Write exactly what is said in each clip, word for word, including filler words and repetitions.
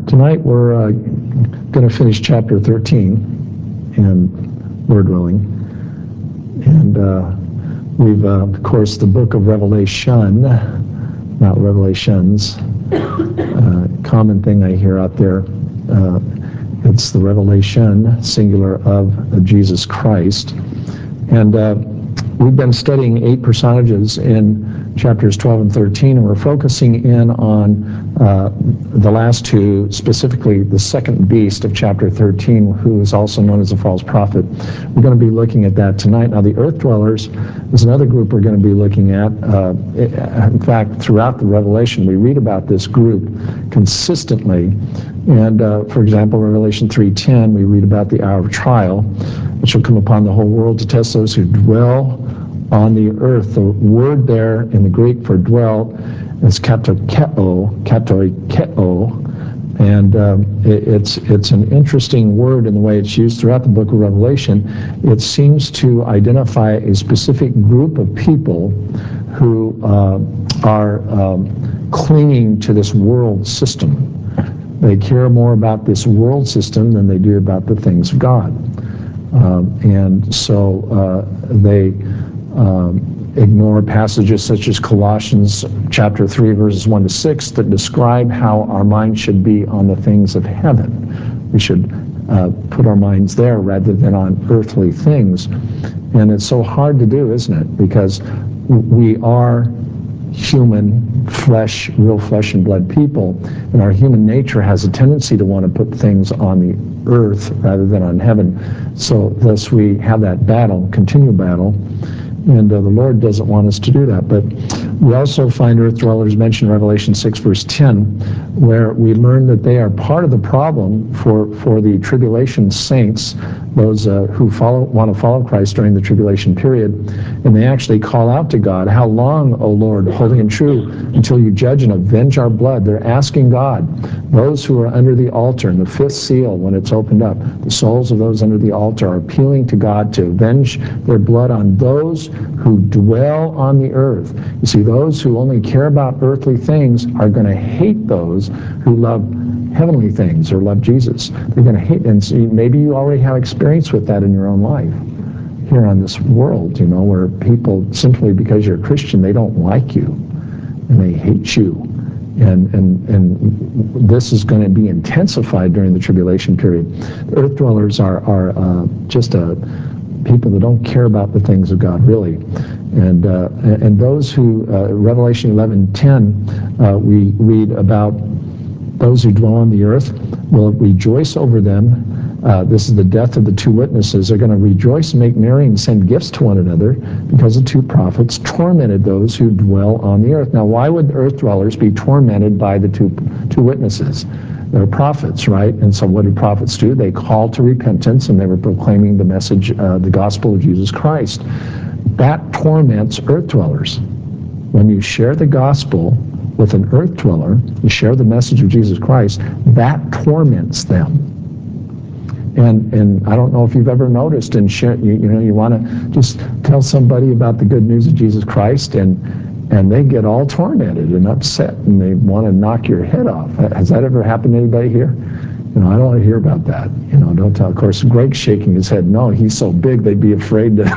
Tonight we're uh, going to finish chapter thirteen, and Lord willing. And uh, we've, uh, of course, the book of Revelation, not Revelations. Uh, common thing I hear out there. Uh, it's the revelation, singular, of uh, Jesus Christ. And uh, we've been studying eight personages in chapters twelve and thirteen, and we're focusing in on uh, the last two, specifically the second beast of chapter thirteen, who is also known as a false prophet. We're going to be looking at that tonight. Now, the earth dwellers is another group we're going to be looking at. Uh, in fact, throughout the Revelation, we read about this group consistently. And, uh, for example, Revelation three ten, we read about the hour of trial, which will come upon the whole world to test those who dwell on the earth. The word there in the Greek for dwell is katokeo, katoikeo, and um, it, it's it's an interesting word in the way it's used throughout the book of Revelation. It seems to identify a specific group of people who uh, are um, clinging to this world system. They care more about this world system than they do about the things of God. Um, and so uh, they um, ignore passages such as Colossians chapter three, verses one to six, that describe how our mind should be on the things of heaven. We should uh, put our minds there rather than on earthly things. And it's so hard to do, isn't it? Because we are human flesh, real flesh and blood people, and our human nature has a tendency to want to put things on the earth rather than on heaven. So thus we have that battle, continual battle, and uh, the Lord doesn't want us to do that. But we also find earth dwellers mentioned in Revelation six, verse ten, where we learn that they are part of the problem for, for the tribulation saints, those uh, who follow, want to follow Christ during the tribulation period, and they actually call out to God, "How long, O Lord, holy and true, until you judge and avenge our blood?" They're asking God. Those who are under the altar, in the fifth seal, when it's opened up, the souls of those under the altar are appealing to God to avenge their blood on those who dwell on the earth. You see, those who only care about earthly things are going to hate those who love heavenly things or love Jesus. They're going to hate, and see, maybe you already have experience with that in your own life here on this world, you know, where people, simply because you're a Christian, they don't like you and they hate you. And, and, and this is going to be intensified during the tribulation period. The earth dwellers are, are uh, just a people that don't care about the things of God, really. And uh, and those who, uh, Revelation eleven ten, uh, we read about those who dwell on the earth will rejoice over them. Uh, this is the death of the two witnesses. They're going to rejoice and make merry and send gifts to one another because the two prophets tormented those who dwell on the earth. Now, why would earth dwellers be tormented by the two, two witnesses? They're prophets, right? And so what did prophets do? They called to repentance, and they were proclaiming the message, uh, the gospel of Jesus Christ. That torments earth dwellers. When you share the gospel with an earth dweller, you share the message of Jesus Christ, that torments them. And and I don't know if you've ever noticed, and share, you, you know, you want to just tell somebody about the good news of Jesus Christ, and and they get all tormented and upset, and they want to knock your head off. Has that ever happened to anybody here? You know, I don't want to hear about that. You know, don't tell. Of course, Greg's shaking his head. No, he's so big they'd be afraid to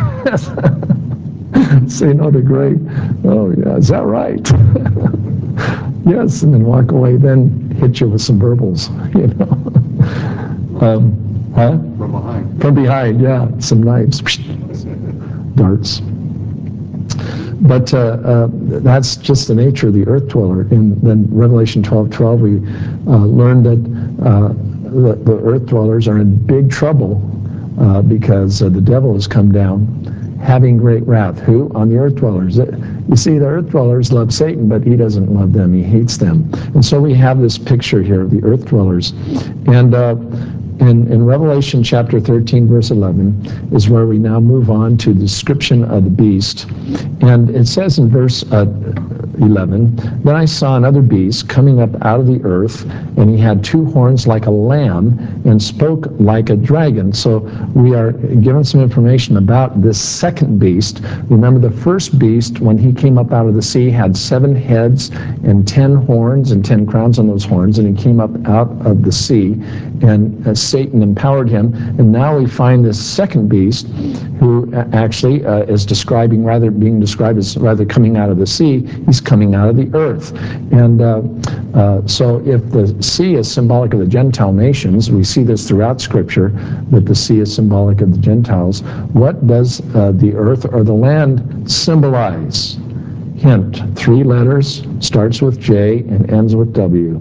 say no to Greg. Oh, yeah, is that right? Yes, and then walk away, then hit you with some verbals, you know. um, huh? From behind. From behind, yeah, some knives, darts. But uh, uh, that's just the nature of the earth dweller. In then Revelation twelve twelve, we uh, learned that uh, the, the earth dwellers are in big trouble uh, because uh, the devil has come down, having great wrath. Who? On the earth dwellers. You see, the earth dwellers love Satan, but he doesn't love them. He hates them. And so we have this picture here of the earth dwellers. And uh, in, in Revelation chapter thirteen, verse eleven, is where we now move on to the description of the beast. And it says in verse uh, eleven, then I saw another beast coming up out of the earth, and he had two horns like a lamb, and spoke like a dragon. So we are given some information about this second beast. Remember, the first beast, when he came up out of the sea, had seven heads and ten horns and ten crowns on those horns, and he came up out of the sea, and uh, Satan empowered him. And now we find this second beast, who actually uh, is describing, rather being described as rather coming out of the sea, he's coming out of the earth. And uh, uh, so if the sea is symbolic of the Gentile nations, we see this throughout Scripture, that the sea is symbolic of the Gentiles. What does uh, the earth or the land symbolize? Hint, three letters, starts with J and ends with W.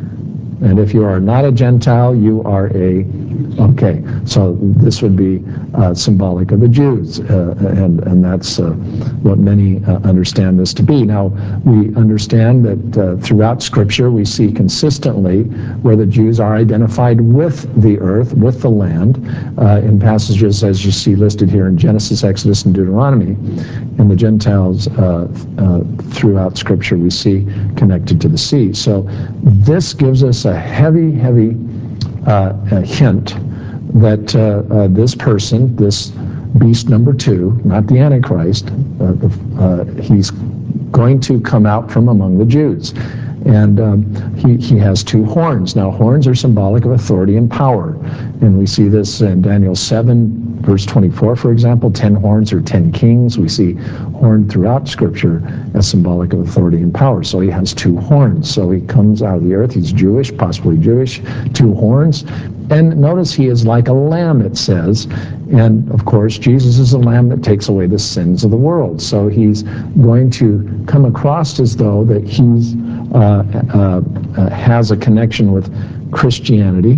And if you are not a Gentile, you are a, okay, so this would be uh, symbolic of the Jews, uh, and, and that's uh, what many uh, understand this to be. Now, we understand that uh, throughout Scripture we see consistently where the Jews are identified with the earth, with the land, uh, in passages as you see listed here in Genesis, Exodus, and Deuteronomy. And the Gentiles uh, uh, throughout Scripture we see connected to the sea. So this gives us a heavy, heavy uh, a hint that uh, uh, this person, this beast number two, not the Antichrist, uh, uh, he's going to come out from among the Jews. And um, he, he has two horns. Now, horns are symbolic of authority and power. And we see this in Daniel seven, verse twenty-four, for example. Ten horns or ten kings. We see horn throughout Scripture as symbolic of authority and power. So he has two horns. So he comes out of the earth. He's Jewish, possibly Jewish, two horns. And notice he is like a lamb, it says. And, of course, Jesus is a lamb that takes away the sins of the world. So he's going to come across as though that he's uh, uh, uh, has a connection with Christianity.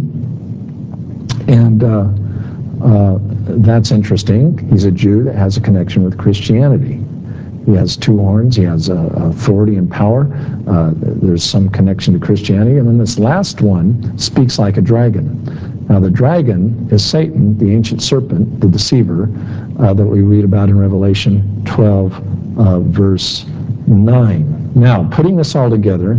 And uh, uh, that's interesting. He's a Jew that has a connection with Christianity. He has two horns. He has uh, authority and power. Uh, there's some connection to Christianity. And then this last one speaks like a dragon. Now, the dragon is Satan, the ancient serpent, the deceiver, uh, that we read about in Revelation twelve, uh, verse nine. Now, putting this all together,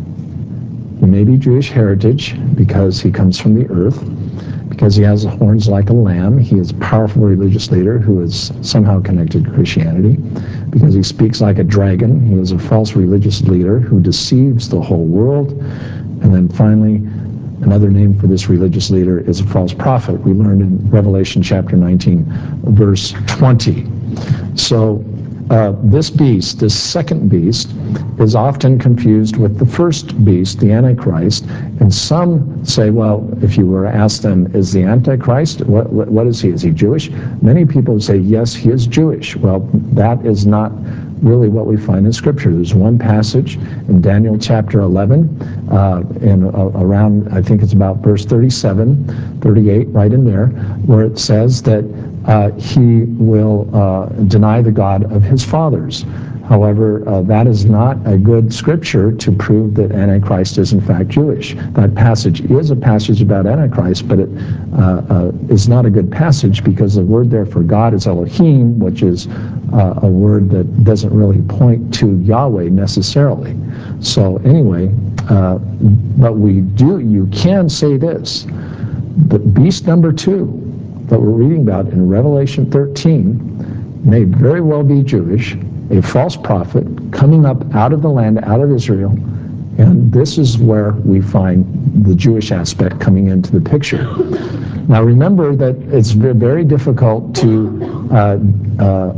he may be Jewish heritage because he comes from the earth, because he has horns like a lamb. He is a powerful religious leader who is somehow connected to Christianity. Because he speaks like a dragon, he is a false religious leader who deceives the whole world. And then finally, another name for this religious leader is a false prophet. We learned in Revelation chapter nineteen, verse twenty. So uh, this beast, this second beast, is often confused with the first beast, the Antichrist. And some say, well, if you were to ask them, is the Antichrist, what, what, what is he? Is he Jewish? Many people say, yes, he is Jewish. Well, that is not really what we find in Scripture. There's one passage in Daniel chapter eleven, uh, and uh, around, I think it's about verse thirty-seven, thirty-eight, right in there, where it says that uh, he will uh, deny the God of his fathers. However, uh, that is not a good scripture to prove that Antichrist is in fact Jewish. That passage is a passage about Antichrist, but it uh, uh, is not a good passage because the word there for God is Elohim, which is uh, a word that doesn't really point to Yahweh necessarily. So anyway, uh, but we do, you can say this, the beast number two that we're reading about in Revelation thirteen may very well be Jewish, a false prophet coming up out of the land, out of Israel, and this is where we find the Jewish aspect coming into the picture. Now remember that it's very difficult to uh, uh,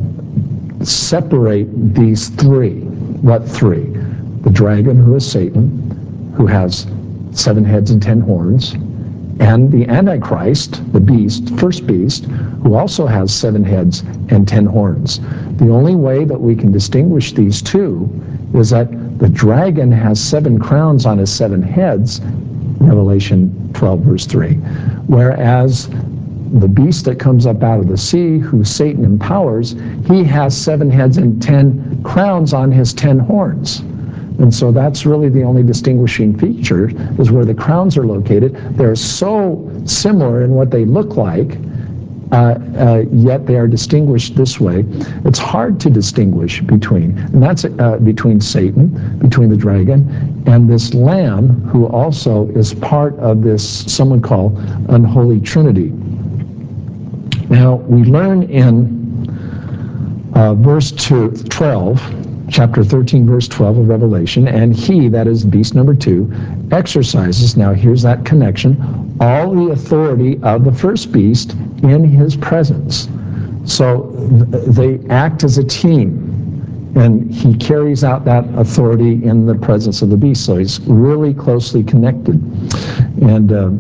separate these three. What three? The dragon, who is Satan, who has seven heads and ten horns, and the Antichrist, the beast, first beast, who also has seven heads and ten horns. The only way that we can distinguish these two is that the dragon has seven crowns on his seven heads, Revelation twelve, verse three, whereas the beast that comes up out of the sea, who Satan empowers, he has seven heads and ten crowns on his ten horns. And so that's really the only distinguishing feature, is where the crowns are located. They're so similar in what they look like, Uh, uh, yet they are distinguished this way. It's hard to distinguish between, and that's uh, between Satan, between the dragon, and this lamb, who also is part of this, some would call, unholy trinity. Now, we learn in uh, verse two, twelve, chapter thirteen, verse twelve of Revelation, and he, that is beast number two, exercises, now here's that connection, all the authority of the first beast in his presence. So th- they act as a team, and he carries out that authority in the presence of the beast. So he's really closely connected. And uh,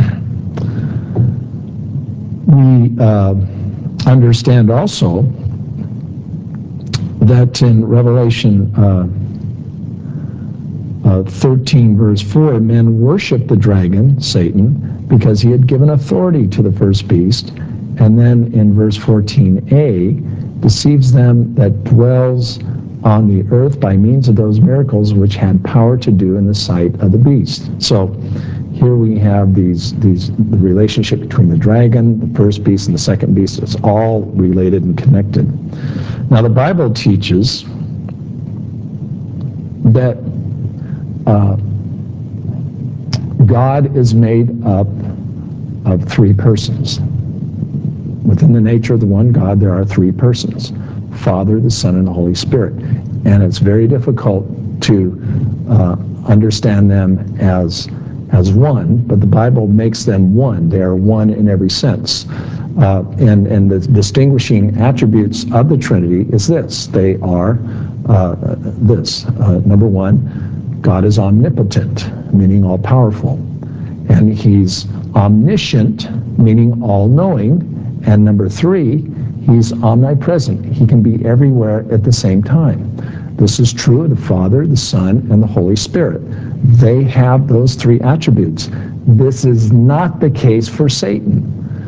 we uh, understand also that in Revelation uh, uh, thirteen, verse four, men worship the dragon, Satan, because he had given authority to the first beast. And then in verse fourteen a, deceives them that dwells on the earth by means of those miracles which had power to do in the sight of the beast. So here we have these, these the relationship between the dragon, the first beast, and the second beast. It's all related and connected. Now the Bible teaches that uh, God is made up of three persons. Within the nature of the one God, there are three persons: Father, the Son, and the Holy Spirit. And it's very difficult to uh, understand them as as one, but the Bible makes them one. They are one in every sense. Uh, and, and the distinguishing attributes of the Trinity is this. They are uh, this. Uh, number one, God is omnipotent, meaning all-powerful. And he's omniscient, meaning all-knowing. And number three, he's omnipresent. He can be everywhere at the same time. This is true of the Father, the Son, and the Holy Spirit. They have those three attributes. This is not the case for Satan.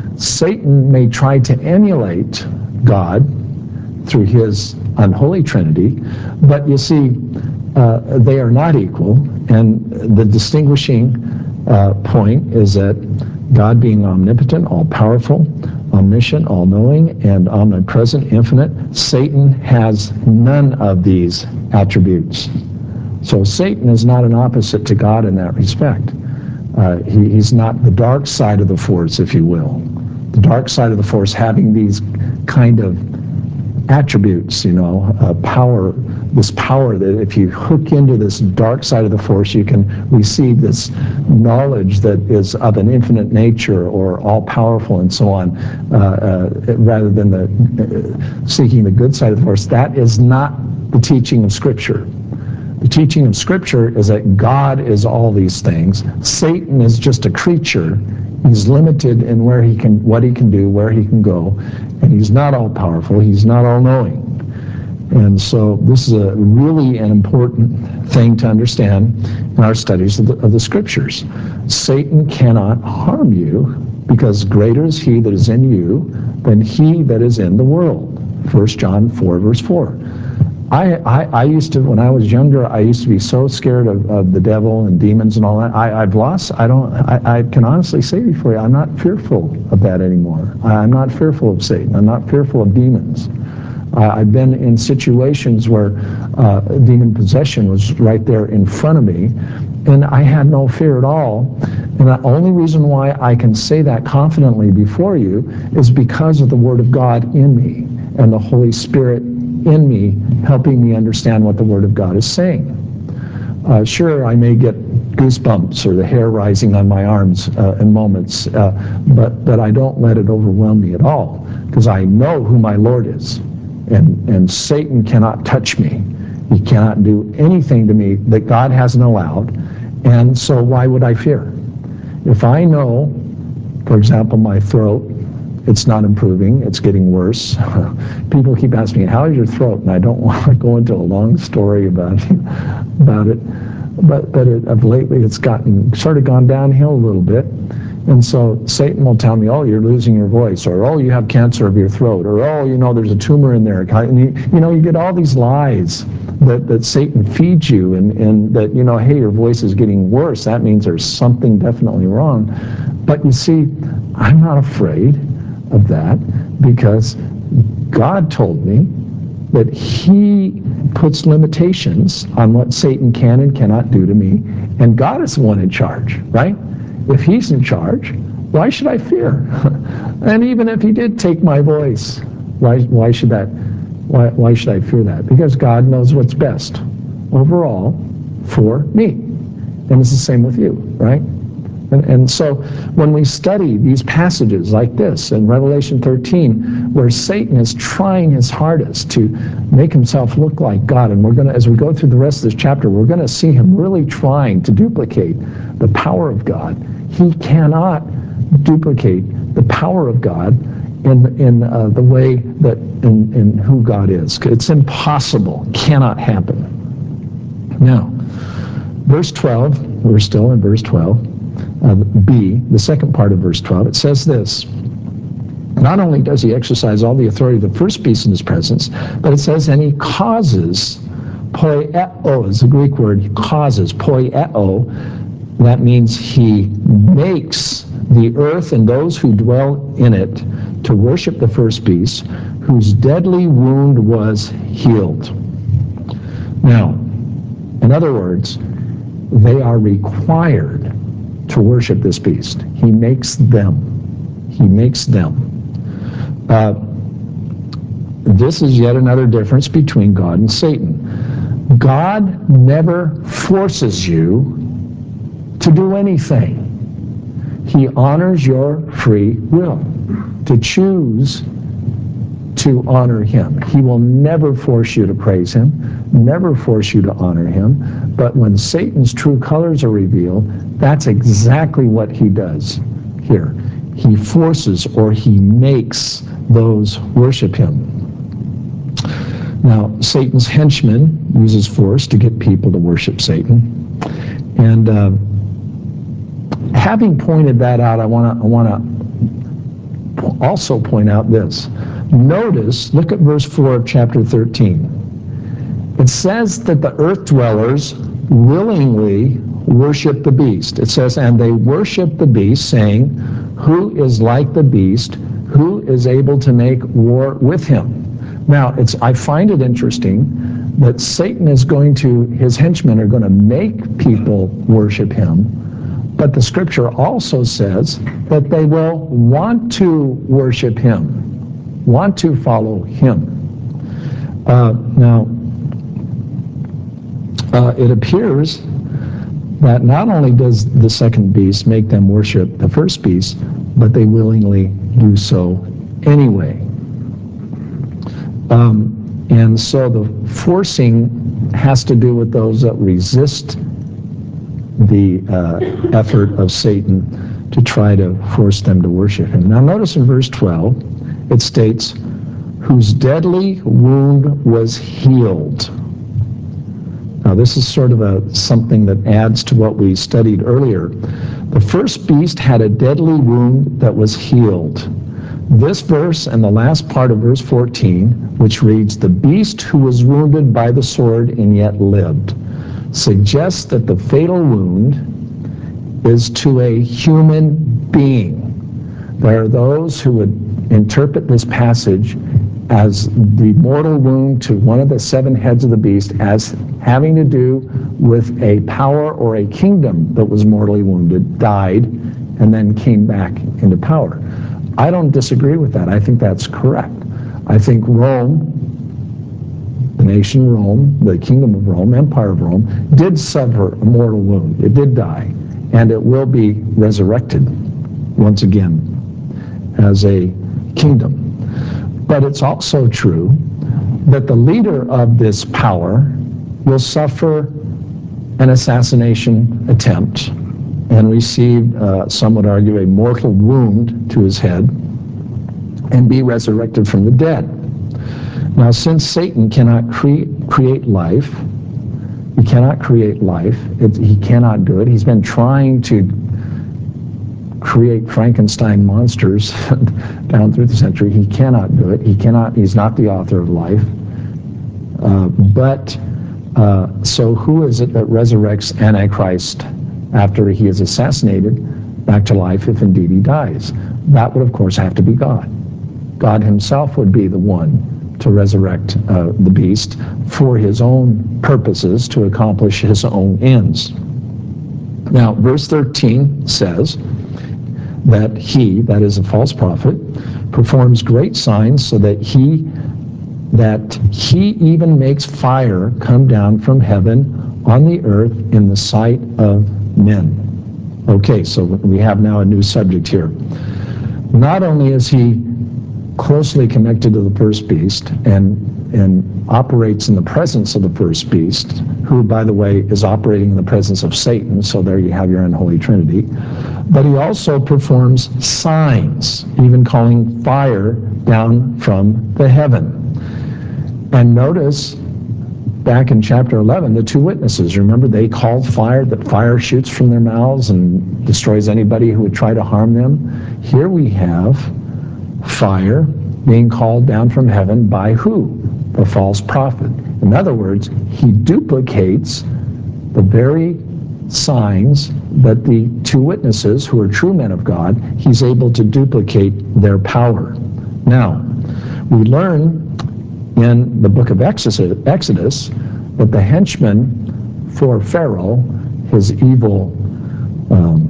Satan may try to emulate God through his unholy trinity, but you see, uh, they are not equal. And the distinguishing uh, point is that God being omnipotent, all-powerful, omniscient, all-knowing, and omnipresent, infinite, Satan has none of these attributes. So Satan is not an opposite to God in that respect. Uh, he, he's not the dark side of the force, if you will. The dark side of the force having these kind of attributes, you know, uh, power, this power that if you hook into this dark side of the force, you can receive this knowledge that is of an infinite nature or all-powerful and so on, uh, uh, rather than the uh, seeking the good side of the force. That is not the teaching of Scripture. The teaching of Scripture is that God is all these things. Satan is just a creature. He's limited in where he can, what he can do, where he can go, and he's not all-powerful. He's not all-knowing. And so this is a really an important thing to understand in our studies of the, of the Scriptures. Satan cannot harm you, because greater is he that is in you than he that is in the world. First John four, verse four. I, I, I used to, when I was younger, I used to be so scared of, of the devil and demons and all that. I, I've lost, I don't, I, I can honestly say before you, I'm not fearful of that anymore. I, I'm not fearful of Satan. I'm not fearful of demons. Uh, I've been in situations where uh, demon possession was right there in front of me, and I had no fear at all. And the only reason why I can say that confidently before you is because of the Word of God in me and the Holy Spirit in me helping me understand what the Word of God is saying. Uh, sure, I may get goosebumps or the hair rising on my arms uh, in moments, uh, but, but I don't let it overwhelm me at all, because I know who my Lord is. And, and Satan cannot touch me. He cannot do anything to me that God hasn't allowed. And so why would I fear? If I know, for example, my throat, it's not improving, it's getting worse. People keep asking me, how is your throat? And I don't want to go into a long story about, about it. But, but it, of lately it's gotten sort of gone downhill a little bit. And so Satan will tell me, oh, you're losing your voice, or oh, you have cancer of your throat, or oh, you know, there's a tumor in there. And you, you know, you get all these lies that, that Satan feeds you, and, and that, you know, hey, your voice is getting worse. That means there's something definitely wrong. But you see, I'm not afraid of that, because God told me that he puts limitations on what Satan can and cannot do to me, and God is the one in charge, right? If he's in charge, why should I fear? And even if he did take my voice, why why should that why why should I fear that? Because God knows what's best overall for me. And it's the same with you, right? And, and so when we study these passages like this in Revelation thirteen, where Satan is trying his hardest to make himself look like God, and we're going to, as we go through the rest of this chapter, we're going to see him really trying to duplicate the power of God. He cannot duplicate the power of God in in uh, the way that in, in who God is. It's impossible. Cannot happen. Now, verse twelve, we're still in verse twelve. Uh, B, the second part of verse twelve, it says this: not only does he exercise all the authority of the first beast in his presence, but it says, and he causes, poieo is the Greek word, he causes, poieo, that means he makes the earth and those who dwell in it to worship the first beast, whose deadly wound was healed. Now, in other words, they are required to worship this beast. He makes them. He makes them. Uh, this is yet another difference between God and Satan. God never forces you to do anything. He honors your free will to choose to honor him. He will never force you to praise him, never force you to honor him. But when Satan's true colors are revealed, that's exactly what he does here. He forces, or he makes those worship him. Now, Satan's henchman uses force to get people to worship Satan. And uh, having pointed that out, I want to I want to also point out this. Notice, look at verse four of chapter thirteen. It says that the earth dwellers willingly worship the beast. It says, and they worship the beast, saying, who is like the beast? Who is able to make war with him? Now, it's I find it interesting that Satan is going to, his henchmen are going to make people worship him, but the scripture also says that they will want to worship him, want to follow him. Uh, now, uh, it appears that not only does the second beast make them worship the first beast, but they willingly do so anyway. Um, and so the forcing has to do with those that resist the uh, effort of Satan to try to force them to worship him. Now notice in verse twelve, it states, whose deadly wound was healed. Now this is sort of a something that adds to what we studied earlier. The first beast had a deadly wound that was healed. This verse and the last part of verse fourteen, which reads, the beast who was wounded by the sword and yet lived, suggests that the fatal wound is to a human being. There are those who would interpret this passage as the mortal wound to one of the seven heads of the beast as having to do with a power or a kingdom that was mortally wounded, died, and then came back into power. I don't disagree with that. I think that's correct. I think Rome, the nation Rome, the kingdom of Rome, empire of Rome, did suffer a mortal wound. It did die, and it will be resurrected once again as a kingdom. But it's also true that the leader of this power will suffer an assassination attempt and receive, uh, some would argue, a mortal wound to his head and be resurrected from the dead. Now, since Satan cannot cre- create life, he cannot create life, it, he cannot do it. He's been trying to create Frankenstein monsters down through the century. He cannot do it. He cannot, he's not the author of life. Uh, but, uh, so who is it that resurrects Antichrist after he is assassinated back to life, if indeed he dies? That would, of course, have to be God. God himself would be the one to resurrect uh, the beast for his own purposes, to accomplish his own ends. Now, verse thirteen says that he, that is a false prophet, performs great signs so that he, that he even makes fire come down from heaven on the earth in the sight of men. Okay, so we have now a new subject here. Not only is he closely connected to the first beast and and operates in the presence of the first beast, who, by the way, is operating in the presence of Satan, so there you have your unholy trinity, but he also performs signs, even calling fire down from the heaven. And notice back in chapter eleven, the two witnesses, remember they called fire, that fire shoots from their mouths and destroys anybody who would try to harm them. Here we have fire being called down from heaven by who? The false prophet. In other words, he duplicates the very signs that the two witnesses, who are true men of God, he's able to duplicate their power. Now, we learn in the book of Exodus that the henchmen for Pharaoh, his evil um,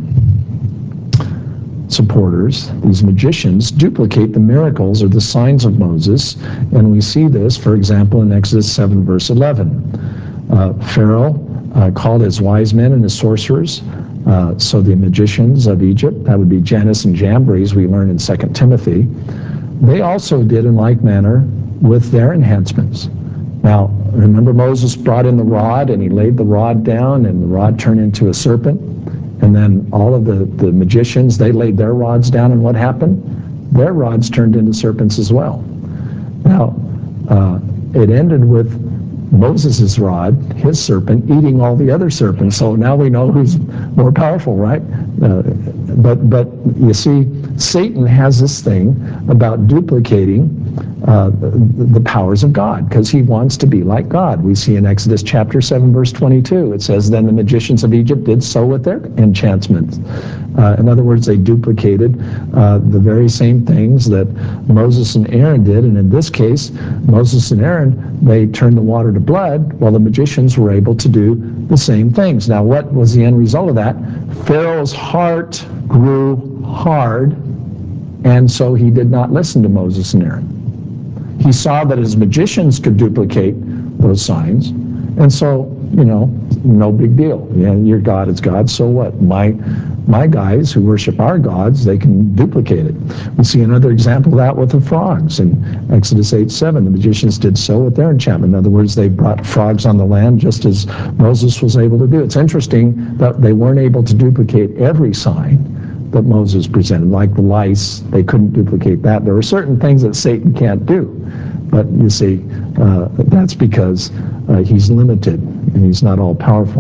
supporters, these magicians, duplicate the miracles or the signs of Moses, and we see this, for example, in Exodus seven, verse eleven. Uh, Pharaoh uh, called his wise men and his sorcerers, uh, so the magicians of Egypt, that would be Jannes and Jambres, we learn in Second Timothy, they also did in like manner with their enhancements. Now, remember Moses brought in the rod, and he laid the rod down, and the rod turned into a serpent. And then all of the, the magicians, they laid their rods down, and what happened? Their rods turned into serpents as well. Now, uh, it ended with Moses' rod, his serpent, eating all the other serpents. So now we know who's more powerful, right? Uh, but, but you see, Satan has this thing about duplicating uh, the, the powers of God, because he wants to be like God. We see in Exodus chapter seven, verse twenty-two, it says, then the magicians of Egypt did so with their enchantments. Uh, in other words, they duplicated uh, the very same things that Moses and Aaron did, and in this case, Moses and Aaron, they turned the water to blood, while the magicians were able to do the same things. Now, what was the end result of that? Pharaoh's heart grew hard, and so he did not listen to Moses and Aaron. He saw that his magicians could duplicate those signs, and so, you know, no big deal. You know, your God is God, so what? My my guys who worship our gods, they can duplicate it. We see another example of that with the frogs in Exodus eight seven. The magicians did so with their enchantment. In other words, they brought frogs on the land just as Moses was able to do. It's interesting that they weren't able to duplicate every sign that Moses presented, like the lice. They couldn't duplicate that. There are certain things that Satan can't do, but you see, uh, that's because uh, he's limited and he's not all powerful.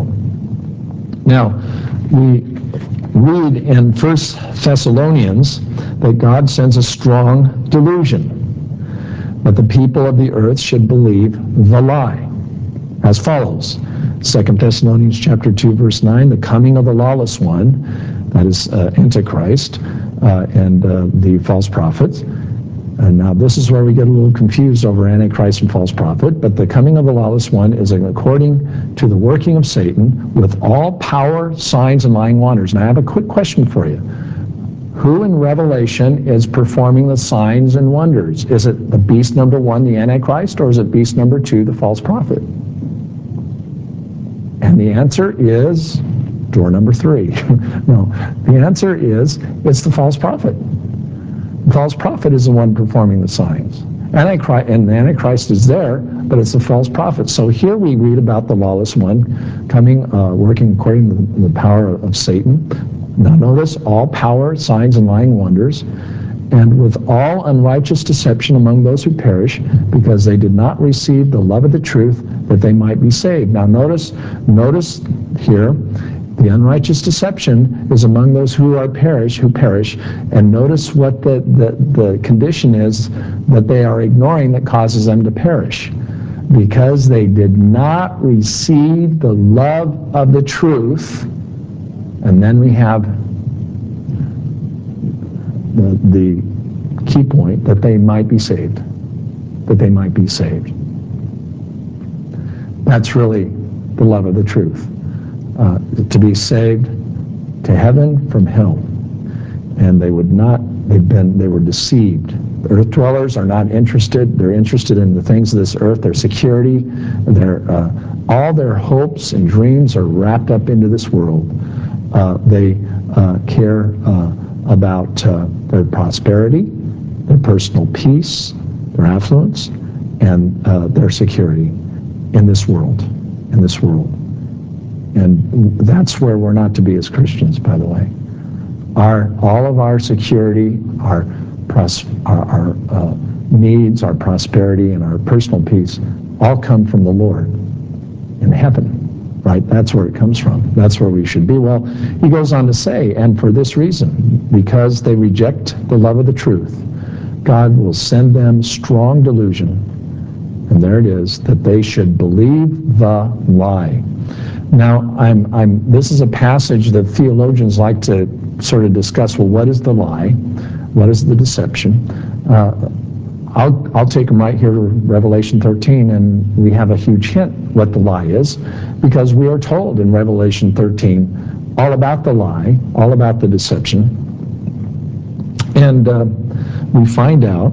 Now, we read in First Thessalonians that God sends a strong delusion, that the people of the earth should believe the lie, as follows. Second Thessalonians chapter two, verse nine, the coming of the lawless one, that is uh, Antichrist uh, and uh, the false prophets. And now this is where we get a little confused over Antichrist and false prophet, but the coming of the lawless one is according to the working of Satan with all power, signs, and lying wonders. Now I have a quick question for you. Who in Revelation is performing the signs and wonders? Is it the beast number one, the Antichrist, or is it beast number two, the false prophet? And the answer is door number three. No, the answer is it's the false prophet. The false prophet is the one performing the signs. Antichrist, and the Antichrist is there, but it's the false prophet. So here we read about the lawless one coming, uh, working according to the power of Satan. Now notice, all power, signs, and lying wonders, and with all unrighteous deception among those who perish, because they did not receive the love of the truth, that they might be saved. Now notice, notice here, The unrighteous deception is among those who are perish, who perish. And notice what the, the, the condition is that they are ignoring that causes them to perish. Because they did not receive the love of the truth. And then we have the, the key point, that they might be saved. That they might be saved. That's really the love of the truth. Uh, to be saved to heaven from hell. And they would not, they've been, they were deceived. The earth dwellers are not interested. They're interested in the things of this earth, their security, their, uh, all their hopes and dreams are wrapped up into this world. Uh, they uh, care uh, about uh, their prosperity, their personal peace, their affluence, and uh, their security in this world, in this world. And that's where we're not to be as Christians, by the way. Our, all of our security, our, pros, our, our uh, needs, our prosperity, and our personal peace all come from the Lord in heaven, right? That's where it comes from. That's where we should be. Well, he goes on to say, and for this reason, because they reject the love of the truth, God will send them strong delusion, and there it is, that they should believe the lie. Now, I'm, I'm, this is a passage that theologians like to sort of discuss. Well, what is the lie? What is the deception? Uh, I'll, I'll take them right here to Revelation thirteen, and we have a huge hint what the lie is, because we are told in Revelation thirteen all about the lie, all about the deception. And uh, we find out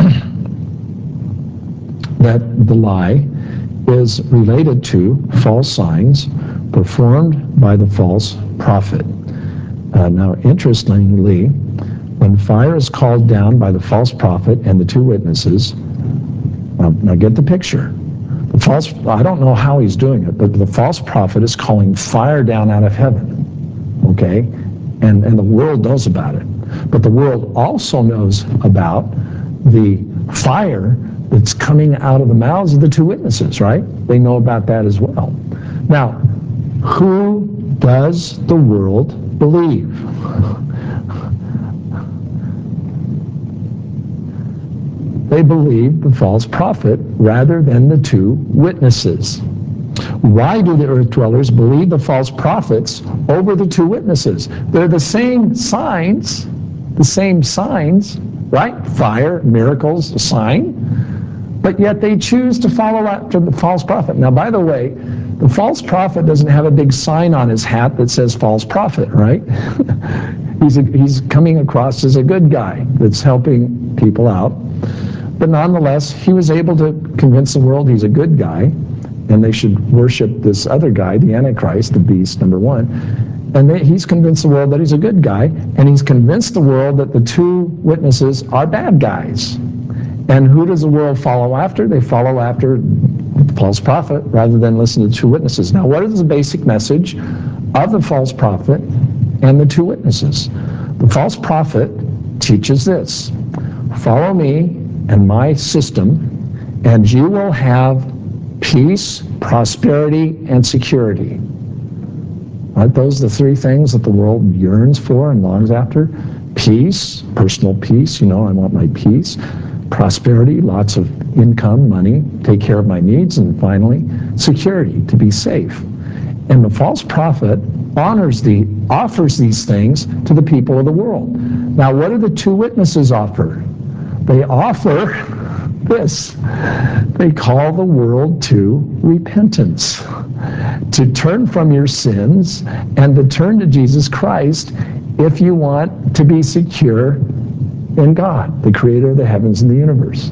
that the lie is related to false signs performed by the false prophet. Uh, now, interestingly, when fire is called down by the false prophet and the two witnesses, now, now get the picture. The false, I don't know how he's doing it, but the false prophet is calling fire down out of heaven, okay? And, and the world knows about it. But the world also knows about the fire that's coming out of the mouths of the two witnesses, right? They know about that as well. Now, who does the world believe? They believe the false prophet rather than the two witnesses. Why do the earth dwellers believe the false prophets over the two witnesses? They're the same signs, the same signs, right? Fire, miracles, a sign. But yet they choose to follow after the false prophet. Now, by the way, the false prophet doesn't have a big sign on his hat that says false prophet, right? he's, a, he's coming across as a good guy that's helping people out. But nonetheless, he was able to convince the world he's a good guy, and they should worship this other guy, the Antichrist, the beast, number one. And they, he's convinced the world that he's a good guy, and he's convinced the world that the two witnesses are bad guys. And who does the world follow after? They follow after the false prophet rather than listen to the two witnesses. Now, what is the basic message of the false prophet and the two witnesses? The false prophet teaches this: follow me and my system, and you will have peace, prosperity, and security. Aren't those the three things that the world yearns for and longs after? Peace, personal peace, you know, I want my peace. Prosperity, lots of income, money, take care of my needs, and finally, security, to be safe. And the false prophet honors the, offers these things to the people of the world. Now, what do the two witnesses offer? They offer this. They call the world to repentance, to turn from your sins and to turn to Jesus Christ if you want to be secure in God, the creator of the heavens and the universe.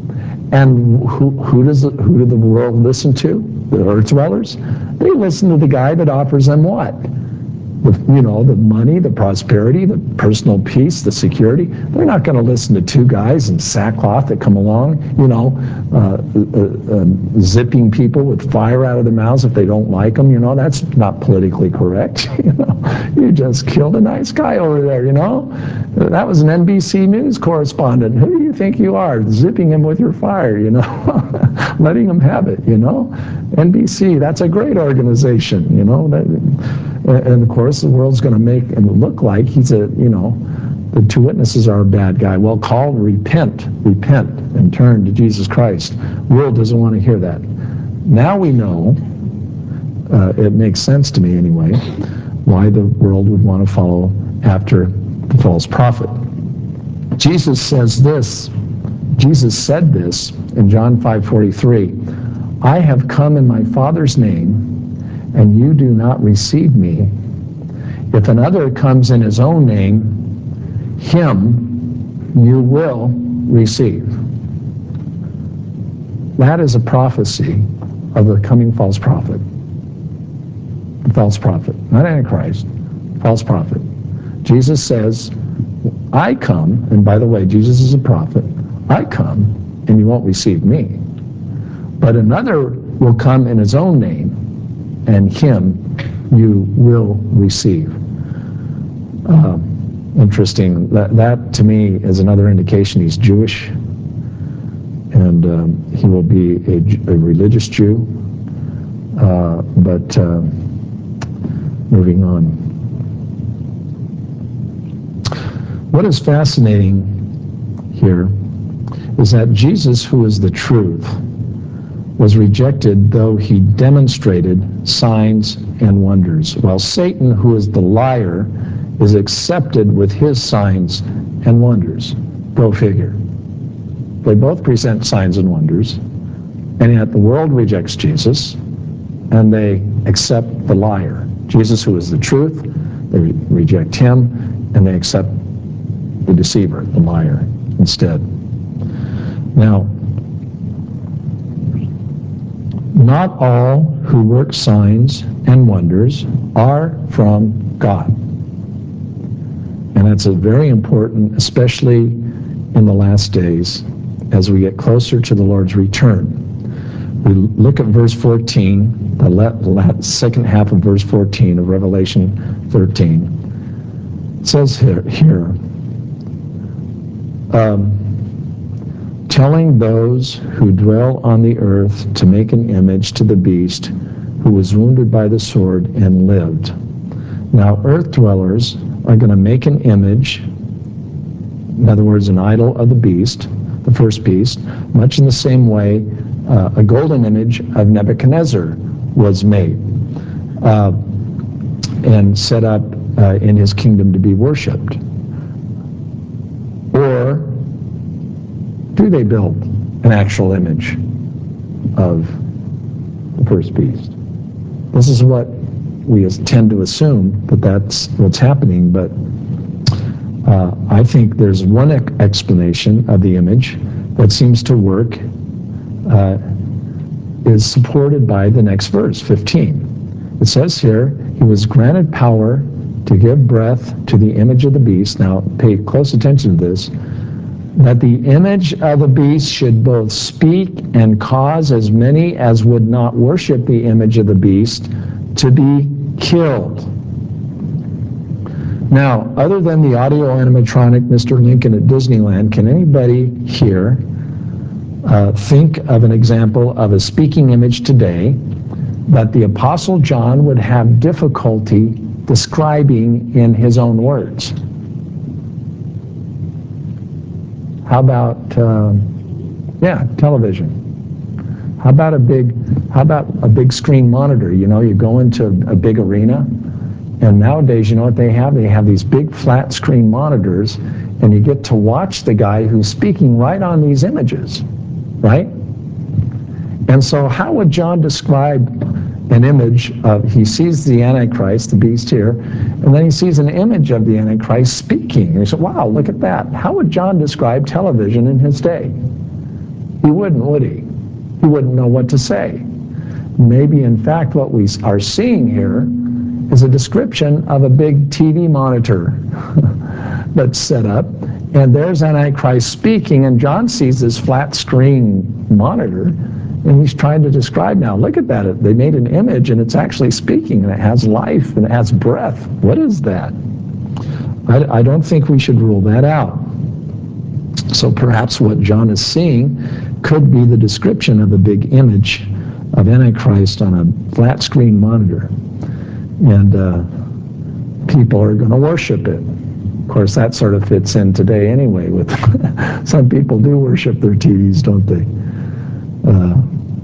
And who, who does the, who do the world listen to? The earth dwellers? They listen to the guy that offers them what? The, you know, the money, the prosperity, the personal peace, the security. They're not going to listen to two guys in sackcloth that come along, you know, uh, uh, uh, zipping people with fire out of their mouths if they don't like them. You know, that's not politically correct. You know, you just killed a nice guy over there. You know, that was an N B C News correspondent. Who do you think you are, zipping him with your fire? You know, letting him have it. You know, N B C. That's a great organization. You know. That, And, and of course, the world's going to make him look like he's a, you know, the two witnesses are a bad guy. Well, call, repent, repent, and turn to Jesus Christ. The world doesn't want to hear that. Now we know, uh, it makes sense to me anyway, why the world would want to follow after the false prophet. Jesus says this, Jesus said this in John five forty-three, I have come in my Father's name, and you do not receive me. If another comes in his own name, him you will receive. That is a prophecy of the coming false prophet. The false prophet, not Antichrist, false prophet. Jesus says, I come, and by the way, Jesus is a prophet, I come, and you won't receive me. But another will come in his own name, and him you will receive. Uh, interesting. That, that, to me, is another indication he's Jewish, and um, he will be a, a religious Jew. Uh, but uh, moving on. What is fascinating here is that Jesus, who is the truth, was rejected though he demonstrated signs and wonders, while Satan, who is the liar, is accepted with his signs and wonders. Go figure. They both present signs and wonders, and yet the world rejects Jesus, and they accept the liar. Jesus, who is the truth, they reject him, and they accept the deceiver, the liar, instead. Now, not all who work signs and wonders are from God. And that's a very important, especially in the last days, as we get closer to the Lord's return. We look at verse fourteen, the la- la- second half of verse fourteen of Revelation thirteen. It says here, here um, telling those who dwell on the earth to make an image to the beast who was wounded by the sword and lived. Now, earth dwellers are going to make an image, in other words, an idol of the beast, the first beast, much in the same way uh, a golden image of Nebuchadnezzar was made uh, and set up uh, in his kingdom to be worshipped. Or do they build an actual image of the first beast? This is what we tend to assume, that that's what's happening, but uh, I think there's one e- explanation of the image that seems to work, uh, is supported by the next verse, fifteen. It says here, he was granted power to give breath to the image of the beast. Now, pay close attention to this, that the image of the beast should both speak and cause as many as would not worship the image of the beast to be killed. Now, other than the audio animatronic Mister Lincoln at Disneyland, can anybody here uh, think of an example of a speaking image today that the Apostle John would have difficulty describing in his own words? How about, uh, yeah, television? How about a big, how about a big screen monitor? You know, you go into a big arena, and nowadays, you know what they have? They have these big flat screen monitors, and you get to watch the guy who's speaking right on these images, right? And so how would John describe an image of, he sees the Antichrist, the beast here, and then he sees an image of the Antichrist speaking. And he said, wow, look at that. How would John describe television in his day? He wouldn't, would he? He wouldn't know what to say. Maybe, in fact, what we are seeing here is a description of a big T V monitor that's set up, and there's Antichrist speaking, and John sees this flat screen monitor, and he's trying to describe now, look at that, they made an image, and it's actually speaking, and it has life, and it has breath. What is that? I, I don't think we should rule that out. So perhaps what John is seeing could be the description of a big image of Antichrist on a flat screen monitor. and uh, people are going to worship it. Of course, that sort of fits in today anyway. With some people do worship their T Vs, don't they? Uh,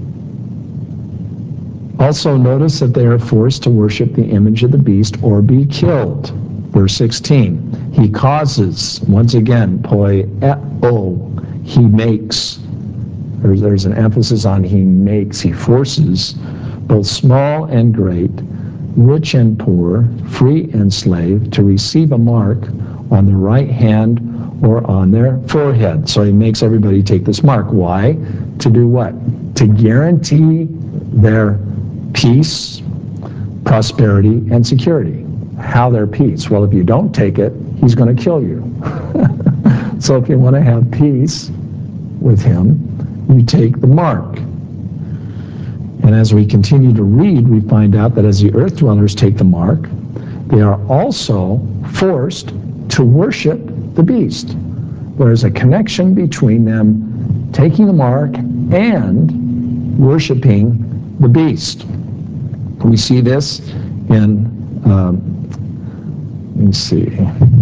also notice that they are forced to worship the image of the beast or be killed. Verse sixteen, he causes, once again, poieo, he makes. There's, there's an emphasis on he makes, he forces, both small and great, rich and poor, free and slave, to receive a mark on their right hand or on their forehead. So he makes everybody take this mark. Why? To do what? To guarantee their peace, prosperity, and security. How their peace? Well, if you don't take it, he's going to kill you. So if you want to have peace with him, you take the mark. And as we continue to read, we find out that as the earth dwellers take the mark, they are also forced to worship the beast. There's a connection between them taking the mark and worshiping the beast. We see this in, um, let me see.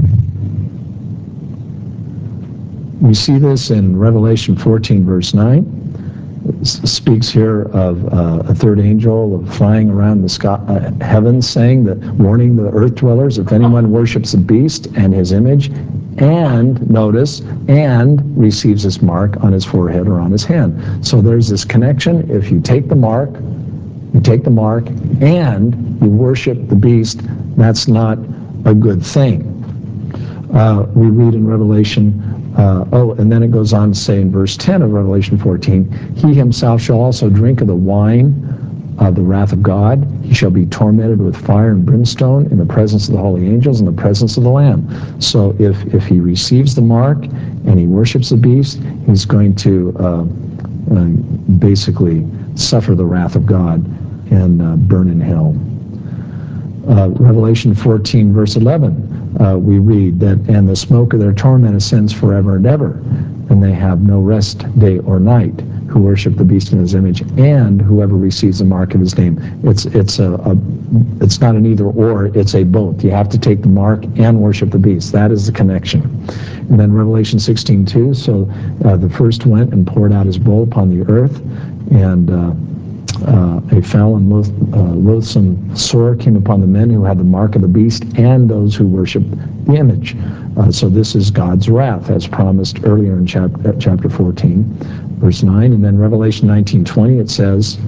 We see this in Revelation fourteen, verse nine. It speaks here of uh, a third angel flying around the sky, uh, heavens, saying that, warning the earth dwellers, if anyone worships the beast and his image, and, notice, and receives his mark on his forehead or on his hand. So there's this connection. If you take the mark, you take the mark, and you worship the beast, that's not a good thing. Uh, we read in Revelation, uh, oh, and then it goes on to say in verse ten of Revelation fourteen, he himself shall also drink of the wine of the wrath of God. He shall be tormented with fire and brimstone in the presence of the holy angels and the presence of the Lamb. So if, if he receives the mark and he worships the beast, he's going to uh, uh, basically suffer the wrath of God and uh, burn in hell. Uh, Revelation fourteen, verse eleven, uh, we read that, and the smoke of their torment ascends forever and ever, and they have no rest day or night, who worship the beast in his image, and whoever receives the mark of his name. It's it's a, a it's not an either or, it's a both. You have to take the mark and worship the beast. That is the connection. And then Revelation sixteen two, so uh, the first went and poured out his bowl upon the earth, and uh, Uh, a foul and loath, uh, loathsome sore came upon the men who had the mark of the beast and those who worshiped the image. Uh, so this is God's wrath, as promised earlier in chapter, chapter fourteen, verse nine. And then Revelation nineteen twenty, it says,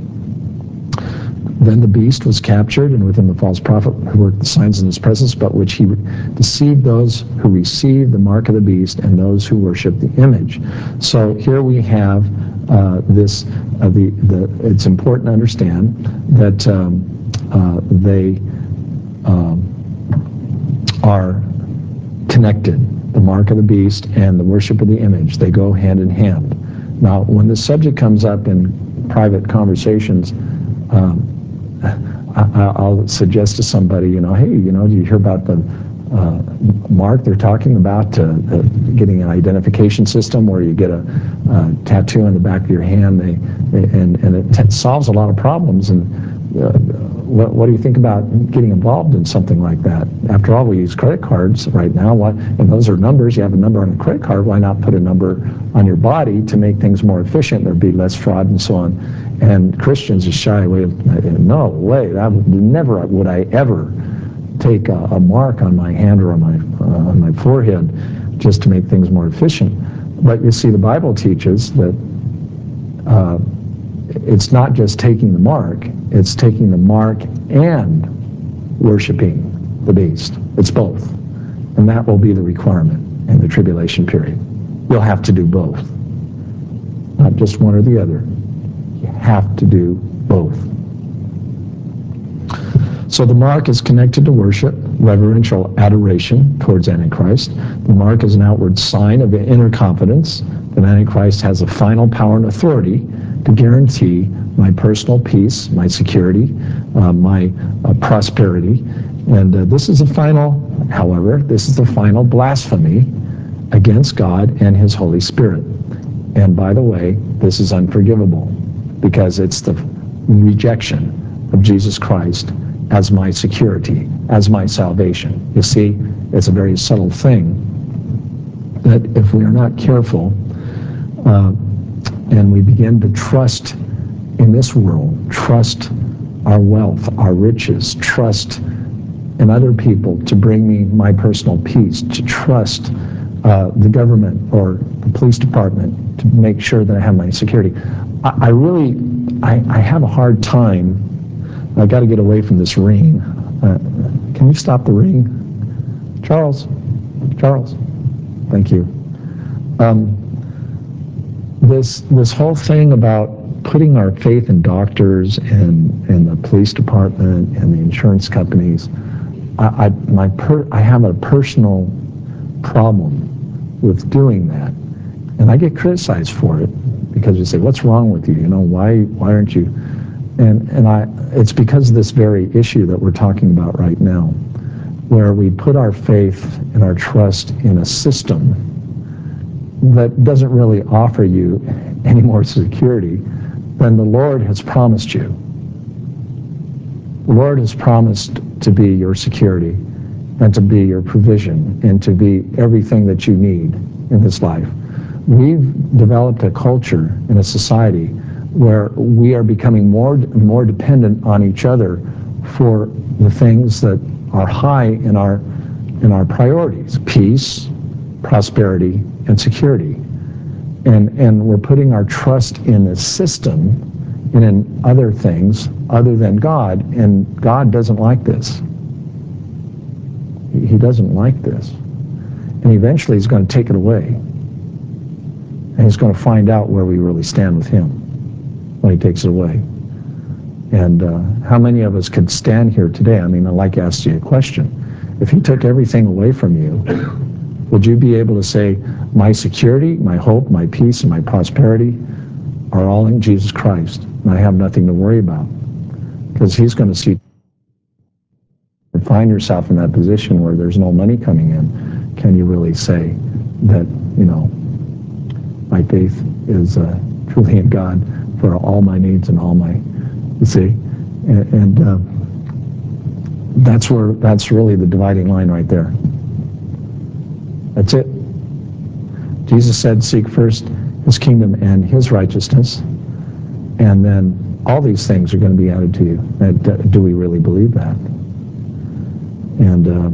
then the beast was captured, and with him the false prophet who worked the signs in his presence, but which he deceived those who received the mark of the beast and those who worship the image. So here we have uh, this, uh, the, the, it's important to understand that um, uh, they um, are connected. The mark of the beast and the worship of the image, they go hand in hand. Now, when the subject comes up in private conversations, um, I, I'll suggest to somebody, you know, hey, you know, do you hear about the uh, mark they're talking about, uh, the, getting an identification system where you get a uh, tattoo on the back of your hand, they, they, and, and it t- solves a lot of problems. And uh, what, what do you think about getting involved in something like that? After all, we use credit cards right now, why, and those are numbers. You have a number on a credit card. Why not put a number on your body to make things more efficient? There'd be less fraud and so on. And Christians just shy away. No way, that would, never would I ever take a, a mark on my hand or on my uh, on my forehead just to make things more efficient. But you see, the Bible teaches that uh, it's not just taking the mark; it's taking the mark and worshiping the beast. It's both, and that will be the requirement in the tribulation period. You'll have to do both, not just one or the other. You have to do both. So the mark is connected to worship, reverential adoration towards Antichrist. The mark is an outward sign of inner confidence that Antichrist has a final power and authority to guarantee my personal peace, my security, uh, my uh, prosperity. And uh, this is the final, however, this is the final blasphemy against God and his Holy Spirit. And by the way, this is unforgivable because it's the rejection of Jesus Christ as my security, as my salvation. You see, it's a very subtle thing that if we are not careful uh, and we begin to trust in this world, trust our wealth, our riches, trust in other people to bring me my personal peace, to trust uh, the government or the police department to make sure that I have my security. I, I really, I, I have a hard time. I got to get away from this ring. Uh, can you stop the ring? Charles? Charles? Thank you. Um, this this whole thing about putting our faith in doctors and, and the police department and the insurance companies, I, I, my per, I have a personal problem with doing that. And I get criticized for it because you say, what's wrong with you? You know, why why aren't you? And and I it's because of this very issue that we're talking about right now, where we put our faith and our trust in a system that doesn't really offer you any more security than the Lord has promised you. The Lord has promised to be your security and to be your provision and to be everything that you need in this life. We've developed a culture and a society where we are becoming more more dependent on each other for the things that are high in our in our priorities: peace, prosperity, and security. And and we're putting our trust in a system and in other things other than God, and God doesn't like this. He doesn't like this. And eventually he's going to take it away. And he's going to find out where we really stand with him when he takes it away. And uh, how many of us could stand here today? I mean, I'd like to ask you a question. If he took everything away from you, would you be able to say, my security, my hope, my peace, and my prosperity are all in Jesus Christ, and I have nothing to worry about? Because he's going to see, find yourself in that position where there's no money coming in. Can you really say that, you know, my faith is uh, truly in God for all my needs and all my, you see? And, and uh, that's where, that's really the dividing line right there. That's it. Jesus said, seek first his kingdom and his righteousness, and then all these things are going to be added to you. And do we really believe that? And uh,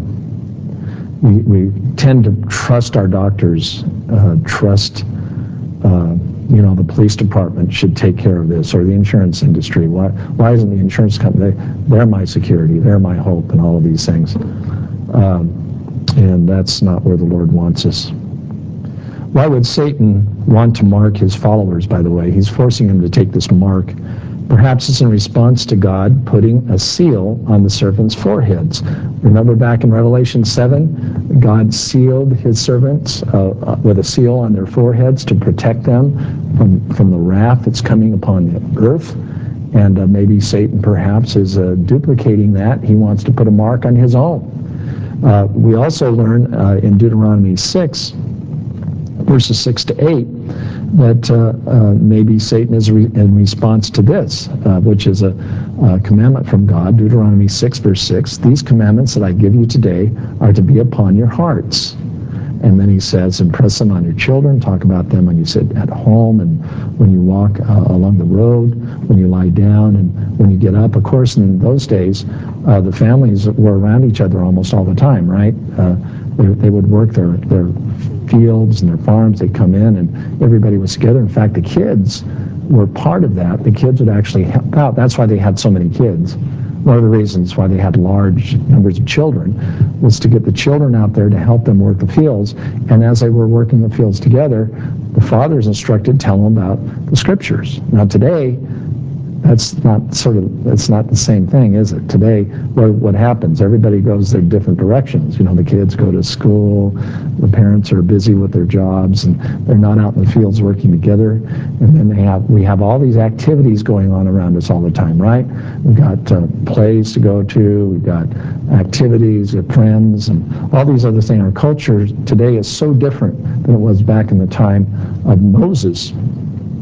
we, we tend to trust our doctors, uh, trust, uh, you know, the police department should take care of this, or the insurance industry. Why, why isn't the insurance company? They, they're my security, they're my hope, and all of these things. Um, and that's not where the Lord wants us. Why would Satan want to mark his followers, by the way? He's forcing them to take this mark. Perhaps it's in response to God putting a seal on the servants' foreheads. Remember back in Revelation seven, God sealed his servants uh, with a seal on their foreheads to protect them from, from the wrath that's coming upon the earth. And uh, maybe Satan perhaps is uh, duplicating that. He wants to put a mark on his own. Uh, we also learn uh, in Deuteronomy six, verses six to eight, that uh, uh, maybe Satan is re- in response to this, uh, which is a, a commandment from God. Deuteronomy six, verse six, these commandments that I give you today are to be upon your hearts. And then he says, impress them on your children, talk about them when you sit at home and when you walk uh, along the road, when you lie down and when you get up. Of course, in those days, uh, the families were around each other almost all the time, right? Uh, they, they would work their, their fields and their farms. They'd come in and everybody was together. In fact, the kids were part of that. The kids would actually help out. That's why they had so many kids. One of the reasons why they had large numbers of children was to get the children out there to help them work the fields. And as they were working the fields together, the fathers instructed, tell them about the scriptures. Now today, that's not sort of, that's not the same thing, is it? Today, what, what happens? Everybody goes their different directions. You know, the kids go to school, the parents are busy with their jobs, and they're not out in the fields working together. And then they have, we have all these activities going on around us all the time, right? We've got uh, plays to go to, we've got activities, we have friends, and all these other things. Our culture today is so different than it was back in the time of Moses.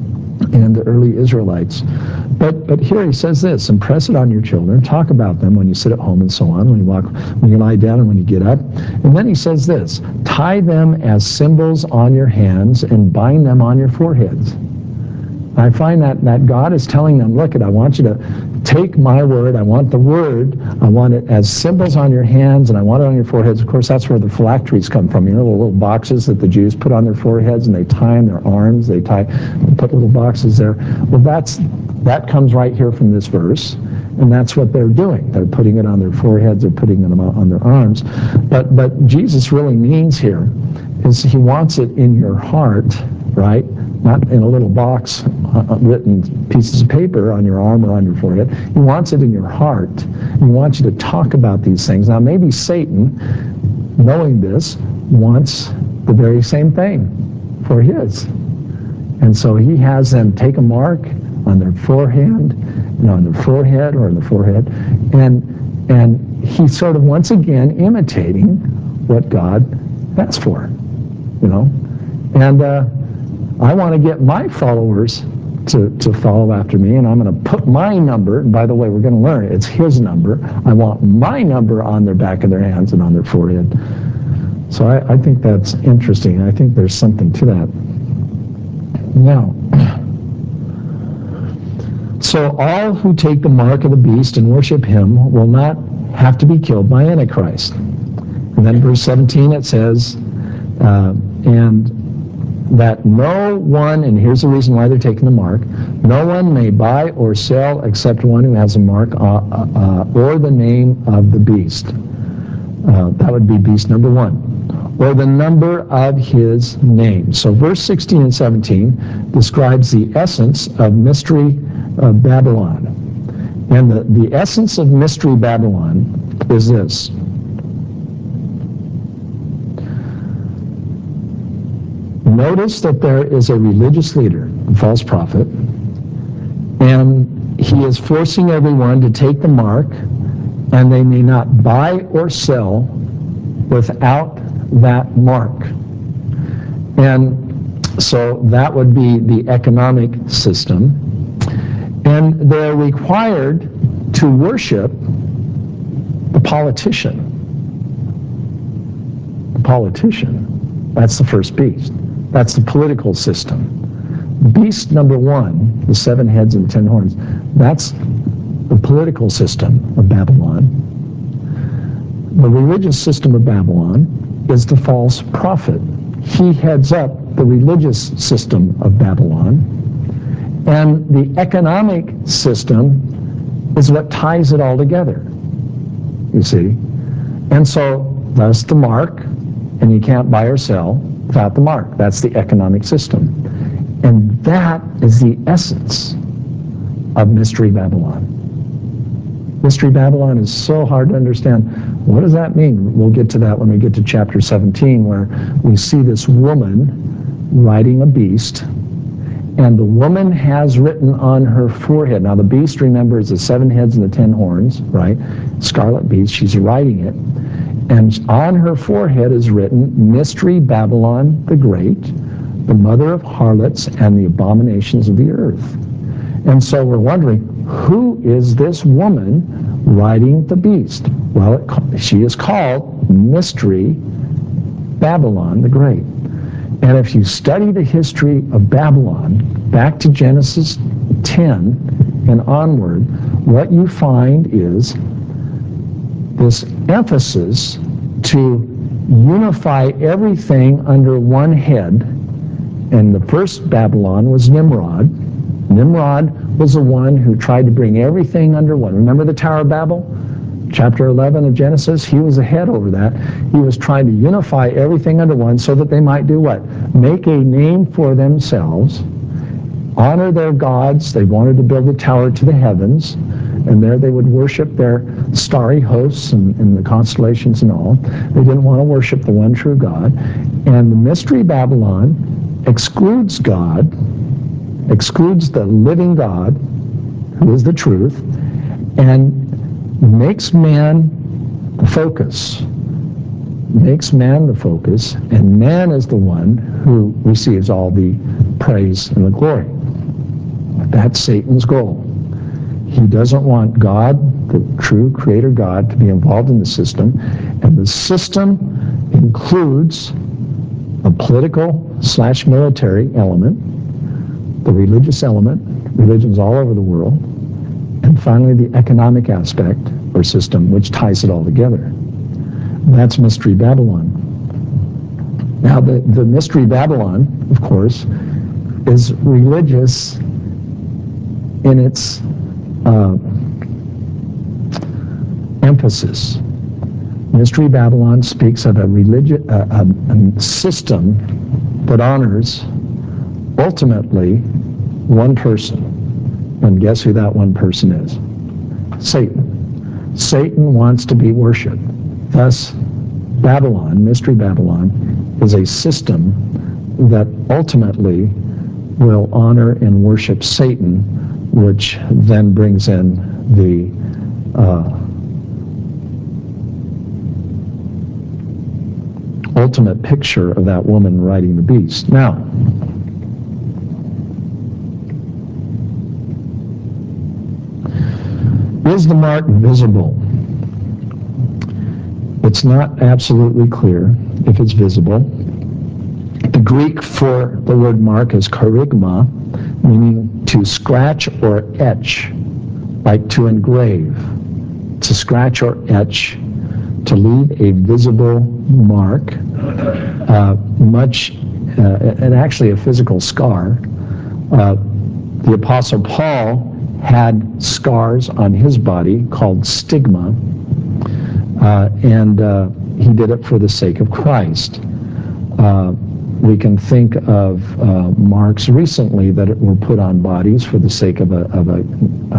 and the early Israelites. But but here he says this: impress it on your children, talk about them when you sit at home and so on, when you walk, when you lie down and when you get up. And then he says this: tie them as symbols on your hands and bind them on your foreheads. I find that, that God is telling them, look, I want you to take my word, I want the word, I want it as symbols on your hands, and I want it on your foreheads. Of course, that's where the phylacteries come from, you know, the little boxes that the Jews put on their foreheads, and they tie in their arms, they tie, they put little boxes there. Well, that's that comes right here from this verse, and that's what they're doing. They're putting it on their foreheads, they're putting it on their arms. But, but Jesus really means here is he wants it in your heart, right? Not in a little box, uh, written pieces of paper on your arm or on your forehead. He wants it in your heart. He wants you to talk about these things. Now, maybe Satan, knowing this, wants the very same thing for his. And so he has them take a mark on their forehead, you know, on their forehead or on the forehead, and and he's sort of once again imitating what God asked for, you know. And uh, I want to get my followers to, to follow after me, and I'm going to put my number, and by the way, we're going to learn it, it's his number. I want my number on their back of their hands and on their forehead. So I, I think that's interesting. I think there's something to that. Now, so all who take the mark of the beast and worship him will not have to be killed by Antichrist. And then verse seventeen it says, uh, and that no one, and here's the reason why they're taking the mark, no one may buy or sell except one who has a mark uh, uh, or the name of the beast. Uh, that would be beast number one. Or the number of his name. So verse sixteen and seventeen describes the essence of Mystery of Babylon. And the, the essence of Mystery Babylon is this. Notice that there is a religious leader, a false prophet, and he is forcing everyone to take the mark, and they may not buy or sell without that mark. And so that would be the economic system. And they're required to worship the politician. The politician. That's the first beast. That's the political system. Beast number one, the seven heads and ten horns, that's the political system of Babylon. The religious system of Babylon is the false prophet. He heads up the religious system of Babylon. And the economic system is what ties it all together, you see. And so, thus the mark, and you can't buy or sell without the mark. That's the economic system. And that is the essence of Mystery Babylon. Mystery Babylon is so hard to understand. What does that mean? We'll get to that when we get to chapter seventeen, where we see this woman riding a beast, and the woman has written on her forehead. Now the beast, remember, is the seven heads and the ten horns, right? Scarlet beast, she's riding it. And on her forehead is written, Mystery Babylon the Great, the mother of harlots and the abominations of the earth. And so we're wondering, who is this woman riding the beast? Well, it, she is called Mystery Babylon the Great. And if you study the history of Babylon, back to Genesis ten and onward, what you find is this emphasis to unify everything under one head. And the first Babylon was Nimrod. Nimrod was the one who tried to bring everything under one. Remember the Tower of Babel? Chapter eleven of Genesis, he was the head over that. He was trying to unify everything under one so that they might do what? Make a name for themselves, honor their gods. They wanted to build a tower to the heavens, and there they would worship their starry hosts and, and the constellations and all. They didn't want to worship the one true God. And the Mystery Babylon excludes God, excludes the living God, who is the truth, and makes man the focus. Makes man the focus, and man is the one who receives all the praise and the glory. That's Satan's goal. He doesn't want God, the true creator God, to be involved in the system. And the system includes a political slash military element, the religious element, religions all over the world, and finally the economic aspect or system which ties it all together. That's Mystery Babylon. Now the, the Mystery Babylon, of course, is religious in its uh, emphasis. Mystery Babylon speaks of a, religi- a, a, a system that honors ultimately one person. And guess who that one person is? Satan. Satan wants to be worshipped. Thus, Babylon, Mystery Babylon, is a system that ultimately will honor and worship Satan, which then brings in the uh, ultimate picture of that woman riding the beast. Now, is the mark visible? It's not absolutely clear if it's visible. The Greek for the word mark is charygma, meaning to scratch or etch, like to engrave, to scratch or etch, to leave a visible mark, uh, much, uh, and actually a physical scar. Uh, the Apostle Paul had scars on his body called stigma, uh, and uh, he did it for the sake of Christ. Uh, we can think of uh, marks recently that were put on bodies for the sake of a, of a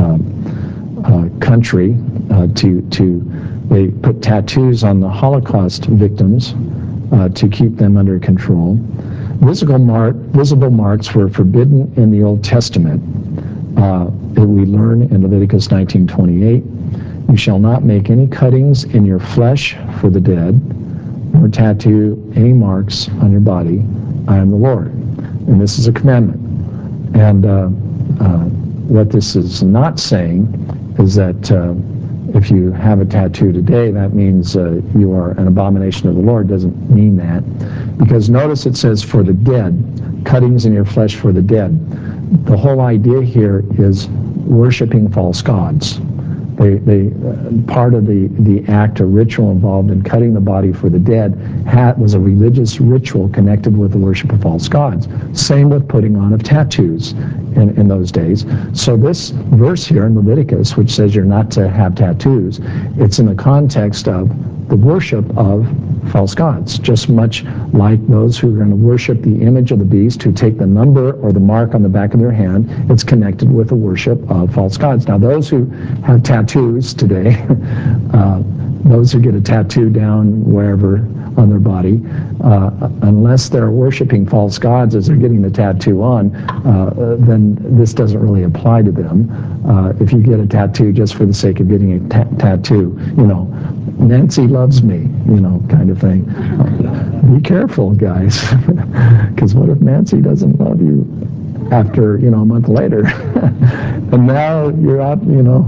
uh, uh, country. Uh, to to they put tattoos on the Holocaust victims uh, to keep them under control. Visible mark, visible marks were forbidden in the Old Testament. Uh, that we learn in Leviticus nineteen twenty-eight. You shall not make any cuttings in your flesh for the dead, nor tattoo any marks on your body. I am the Lord. And this is a commandment. And uh, uh, what this is not saying is that uh, if you have a tattoo today, that means uh, you are an abomination of the Lord. Doesn't mean that. Because notice it says for the dead, cuttings in your flesh for the dead. The whole idea here is worshiping false gods. They, they, uh, part of the, the act or ritual involved in cutting the body for the dead had, was a religious ritual connected with the worship of false gods. Same with putting on of tattoos in, in those days. So this verse here in Leviticus, which says you're not to have tattoos, it's in the context of the worship of false gods, just much like those who are going to worship the image of the beast, who take the number or the mark on the back of their hand. It's connected with the worship of false gods. Now, those who have tattoos today, uh, those who get a tattoo down wherever on their body, uh, unless they're worshiping false gods as they're getting the tattoo on, uh, then this doesn't really apply to them. Uh, if you get a tattoo just for the sake of getting a ta- tattoo, you know, Nancy loves me, you know, kind of thing. Be careful, guys, because what if Nancy doesn't love you after, you know, a month later? And now you're out, you know,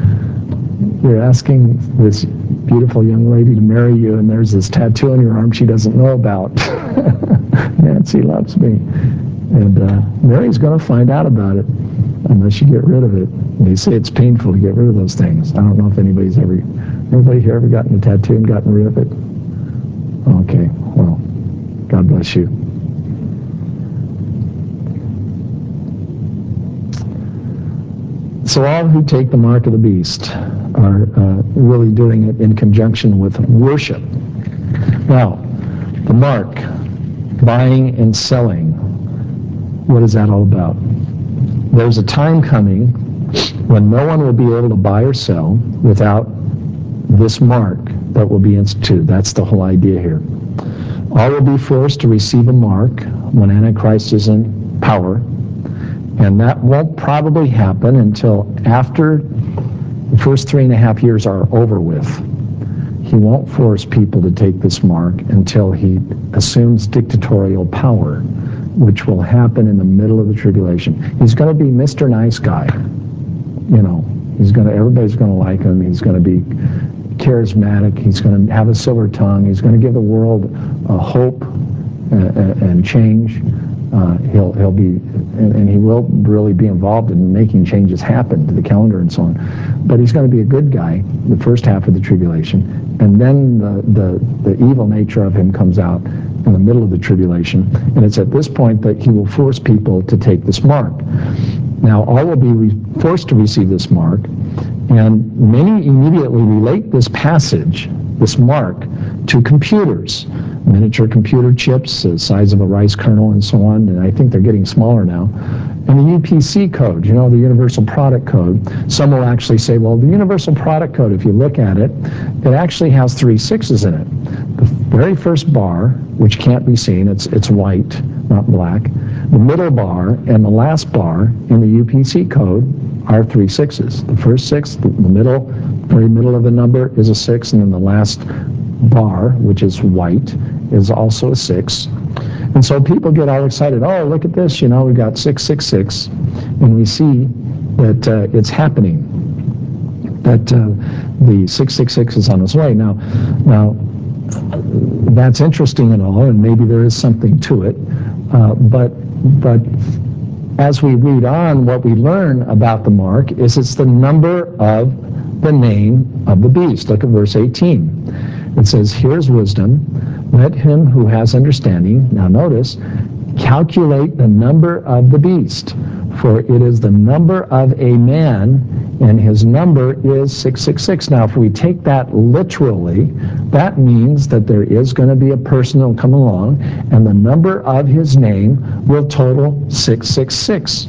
you're asking this beautiful young lady to marry you, and there's this tattoo on your arm she doesn't know about. Nancy loves me. And uh, Mary's going to find out about it unless you get rid of it. They say it's painful to get rid of those things. I don't know if anybody's ever, anybody here ever gotten a tattoo and gotten rid of it? Okay, well, God bless you. So all who take the mark of the beast are uh, really doing it in conjunction with worship. Now, the mark, buying and selling, what is that all about? There's a time coming when no one will be able to buy or sell without this mark that will be instituted. That's the whole idea here. All will be forced to receive a mark when Antichrist is in power, and that won't probably happen until after the first three and a half years are over with. He won't force people to take this mark until he assumes dictatorial power. which will happen in the middle of the tribulation. He's going to be Mister Nice Guy. You know, he's going to, everybody's going to like him. He's going to be charismatic. He's going to have a silver tongue. He's going to give the world uh, hope and, and change. Uh, he'll he'll be, and, and he will really be involved in making changes happen to the calendar and so on. But he's going to be a good guy the first half of the tribulation, and then the, the, the evil nature of him comes out in the middle of the tribulation. And it's at this point that he will force people to take this mark. Now, all will be re- forced to receive this mark, and many immediately relate this passage, this mark, to computers, miniature computer chips the size of a rice kernel and so on, and I think they're getting smaller now. And the U P C code, you know, the Universal Product Code. Some will actually say, well, the Universal Product Code, if you look at it, it actually has three sixes in it. The very first bar, which can't be seen, it's, it's white, not black. The middle bar and the last bar in the U P C code are three sixes. The first six, the, the middle, very middle of the number is a six, and then the last bar, which is white, is also a six. And so people get all excited. Oh, look at this, you know, we got six six six, and we see that uh, it's happening, that uh, the six six six is on its way. Now, now, that's interesting and all, and maybe there is something to it, uh, but but as we read on, what we learn about the mark is it's the number of the name of the beast. Look at verse eighteen. It says, here's wisdom, let him who has understanding, now notice, calculate the number of the beast, for it is the number of a man, and his number is six six six. Now, if we take that literally, that means that there is going to be a person that will come along, and the number of his name will total six six six.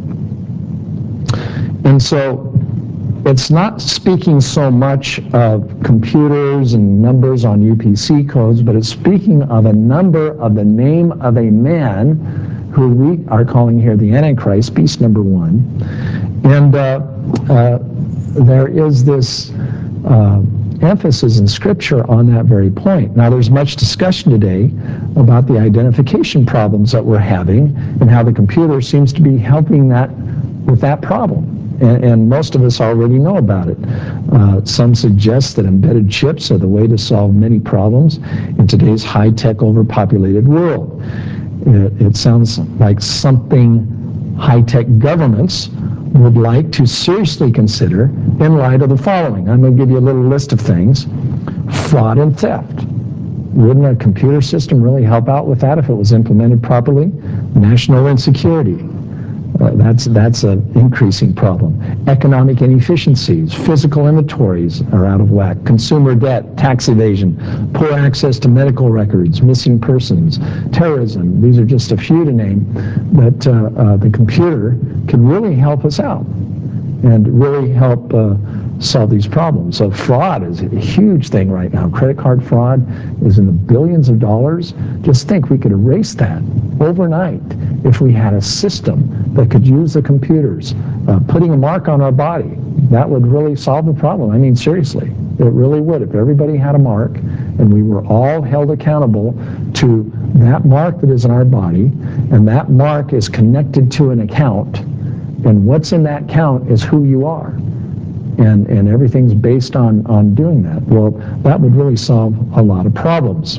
And so, it's not speaking so much of computers and numbers on U P C codes, but it's speaking of a number of the name of a man who we are calling here the Antichrist, beast number one. And uh, uh, there is this uh, emphasis in Scripture on that very point. Now, there's much discussion today about the identification problems that we're having and how the computer seems to be helping that with that problem. And, and most of us already know about it. Uh, some suggest that embedded chips are the way to solve many problems in today's high-tech, overpopulated world. It, it sounds like something high-tech governments would like to seriously consider in light of the following. I'm going to give you a little list of things. Fraud and theft. Wouldn't a computer system really help out with that if it was implemented properly? National insecurity. Uh, that's that's an increasing problem. Economic inefficiencies, physical inventories are out of whack, consumer debt, tax evasion, poor access to medical records, missing persons, terrorism. These are just a few to name that uh, uh, the computer can really help us out and really help uh, solve these problems. So fraud is a huge thing right now. Credit card fraud is in the billions of dollars. Just think we could erase that overnight if we had a system that could use the computers, uh, putting a mark on our body. That would really solve the problem. I mean, seriously, it really would. If everybody had a mark and we were all held accountable to that mark that is in our body, and that mark is connected to an account, and what's in that count is who you are. And, and everything's based on, on doing that. Well, that would really solve a lot of problems.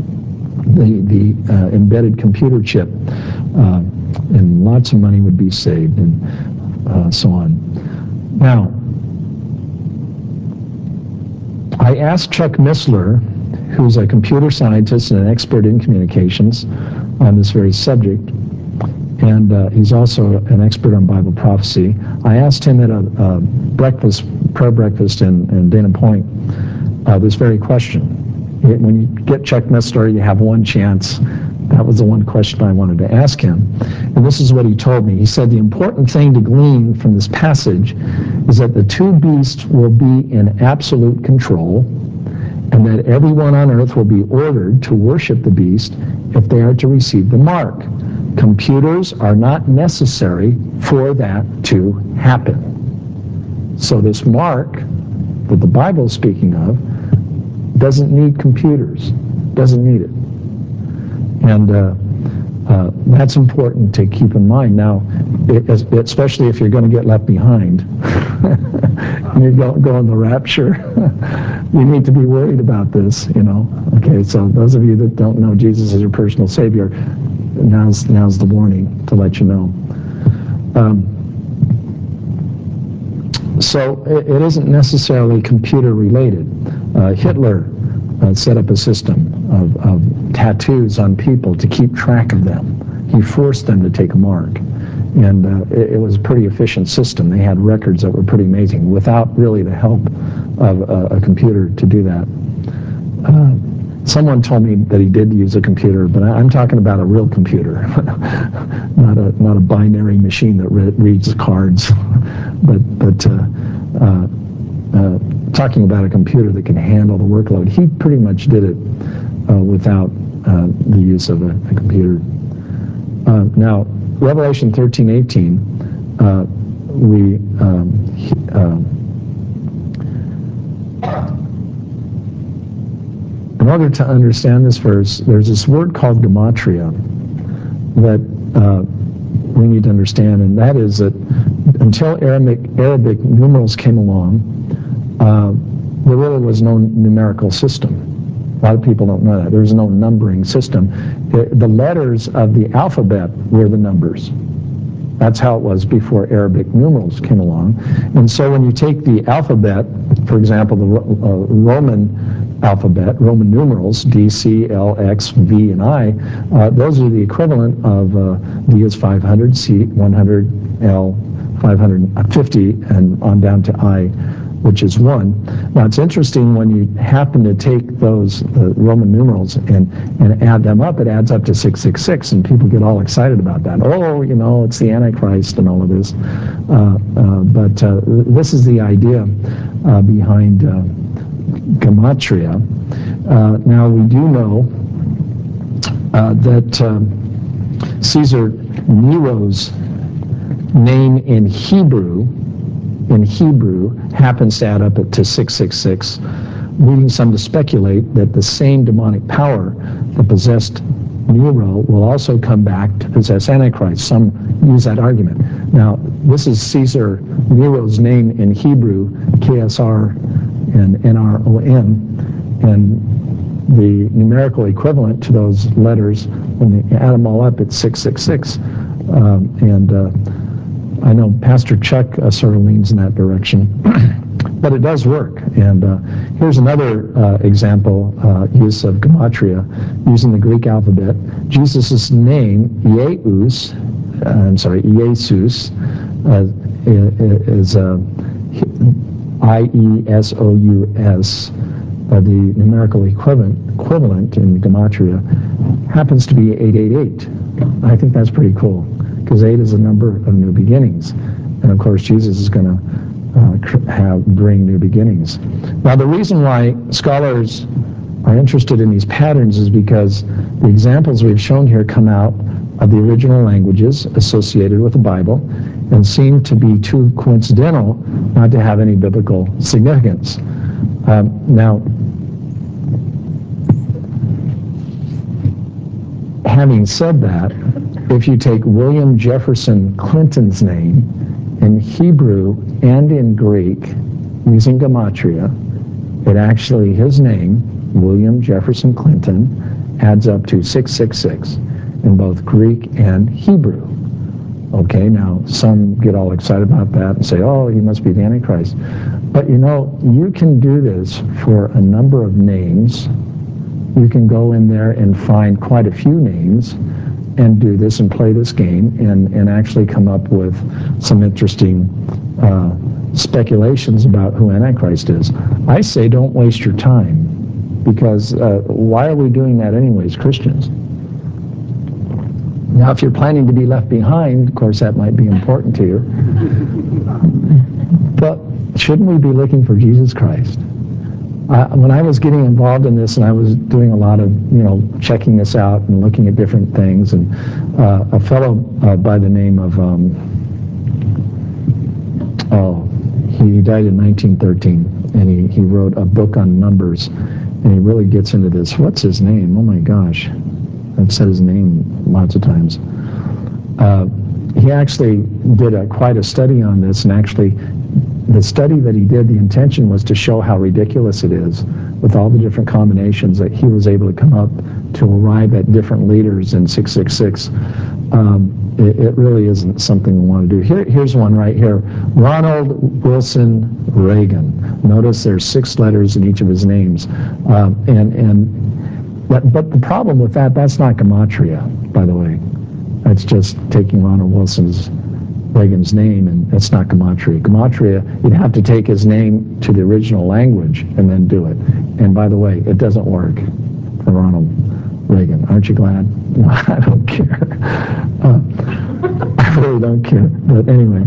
The, the uh, embedded computer chip, uh, and lots of money would be saved, and uh, so on. Now, I asked Chuck Missler, who's a computer scientist and an expert in communications on this very subject, and uh, he's also an expert on Bible prophecy. I asked him at a, a breakfast, prayer breakfast in, in Dana Point, uh, this very question. When you get Chuck Missler, you have one chance. That was the one question I wanted to ask him. And this is what he told me. He said the important thing to glean from this passage is that the two beasts will be in absolute control, and that everyone on earth will be ordered to worship the beast if they are to receive the mark. Computers are not necessary for that to happen. So this mark that the Bible is speaking of doesn't need computers, doesn't need it. And uh, Uh, that's important to keep in mind. Now, it, especially if you're going to get left behind and you go, go in the rapture, you need to be worried about this, you know. Okay, so those of you that don't know Jesus as your personal Savior, now's, now's the warning to let you know. Um, so it, it isn't necessarily computer related. Uh, Hitler Uh, set up a system of, of tattoos on people to keep track of them. He forced them to take a mark. And uh, it, it was a pretty efficient system. They had records that were pretty amazing without really the help of uh, a computer to do that. Uh, someone told me that he did use a computer, but I, I'm talking about a real computer, not a not a binary machine that re- reads cards, but but uh, uh, uh, talking about a computer that can handle the workload. He pretty much did it uh, without uh, the use of a, a computer. Uh, now, Revelation thirteen eighteen, uh, we um, uh, in order to understand this verse, there's this word called gematria that uh, we need to understand, and that is that until Arabic, Arabic numerals came along, uh, there really was no numerical system. A lot of people don't know that. There was no numbering system. The, the letters of the alphabet were the numbers. That's how it was before Arabic numerals came along. And so when you take the alphabet, for example, the uh, Roman alphabet, Roman numerals, D, C, L, X, V, and I, uh, those are the equivalent of uh, D is five hundred, C one hundred, L five hundred fifty, and on down to I, which is one. Now it's interesting when you happen to take those the Roman numerals and, and add them up, it adds up to six six six, and people get all excited about that. Oh, you know, it's the Antichrist and all of this. Uh, uh, but uh, this is the idea uh, behind uh, gematria. Uh, now we do know uh, that um, Caesar Nero's name in Hebrew in Hebrew happens to add up to six six six, leading some to speculate that the same demonic power that possessed Nero will also come back to possess Antichrist. Some use that argument. Now, this is Caesar Nero's name in Hebrew, K S R and N R O M, and the numerical equivalent to those letters, when you add them all up, it's six six six. Um, and uh, I know Pastor Chuck uh, sort of leans in that direction, but it does work. And uh, here's another uh, example, uh, use of gematria, using the Greek alphabet. Jesus' name, Ieus, uh, I'm sorry, Iesus, uh, is uh, I E S O U S, uh, the numerical equivalent, equivalent in gematria, happens to be eight eight eight. I think that's pretty cool, because eight is a number of new beginnings. And of course, Jesus is going to uh, have bring new beginnings. Now, the reason why scholars are interested in these patterns is because the examples we've shown here come out of the original languages associated with the Bible and seem to be too coincidental not to have any biblical significance. Um, now, having said that, if you take William Jefferson Clinton's name in Hebrew and in Greek using gematria, it actually, his name, William Jefferson Clinton, adds up to six six six in both Greek and Hebrew. Okay, now some get all excited about that and say, oh, he must be the Antichrist. But you know, you can do this for a number of names. You can go in there and find quite a few names and do this and play this game and, and actually come up with some interesting uh, speculations about who Antichrist is. I say don't waste your time, because uh, why are we doing that anyways, Christians? Now, if you're planning to be left behind, of course, that might be important to you. But shouldn't we be looking for Jesus Christ? Uh, when I was getting involved in this, and I was doing a lot of, you know, checking this out and looking at different things, and uh, a fellow uh, by the name of, um, oh, he died in nineteen thirteen, and he, he wrote a book on numbers, and he really gets into this. What's his name? Oh my gosh. I've said his name lots of times. Uh, he actually did a, quite a study on this, and actually the study that he did, the intention was to show how ridiculous it is with all the different combinations that he was able to come up to arrive at different leaders in six six six. Um, it, it really isn't something we want to do. Here, here's one right here. Ronald Wilson Reagan. Notice there's six letters in each of his names. Um, and, and but, but the problem with that, that's not gematria, by the way. That's just taking Ronald Wilson's Reagan's name, and that's not gematria. Gematria, you'd have to take his name to the original language and then do it. And by the way, it doesn't work for Ronald Reagan. Aren't you glad? No, I don't care. Uh, I really don't care. But anyway.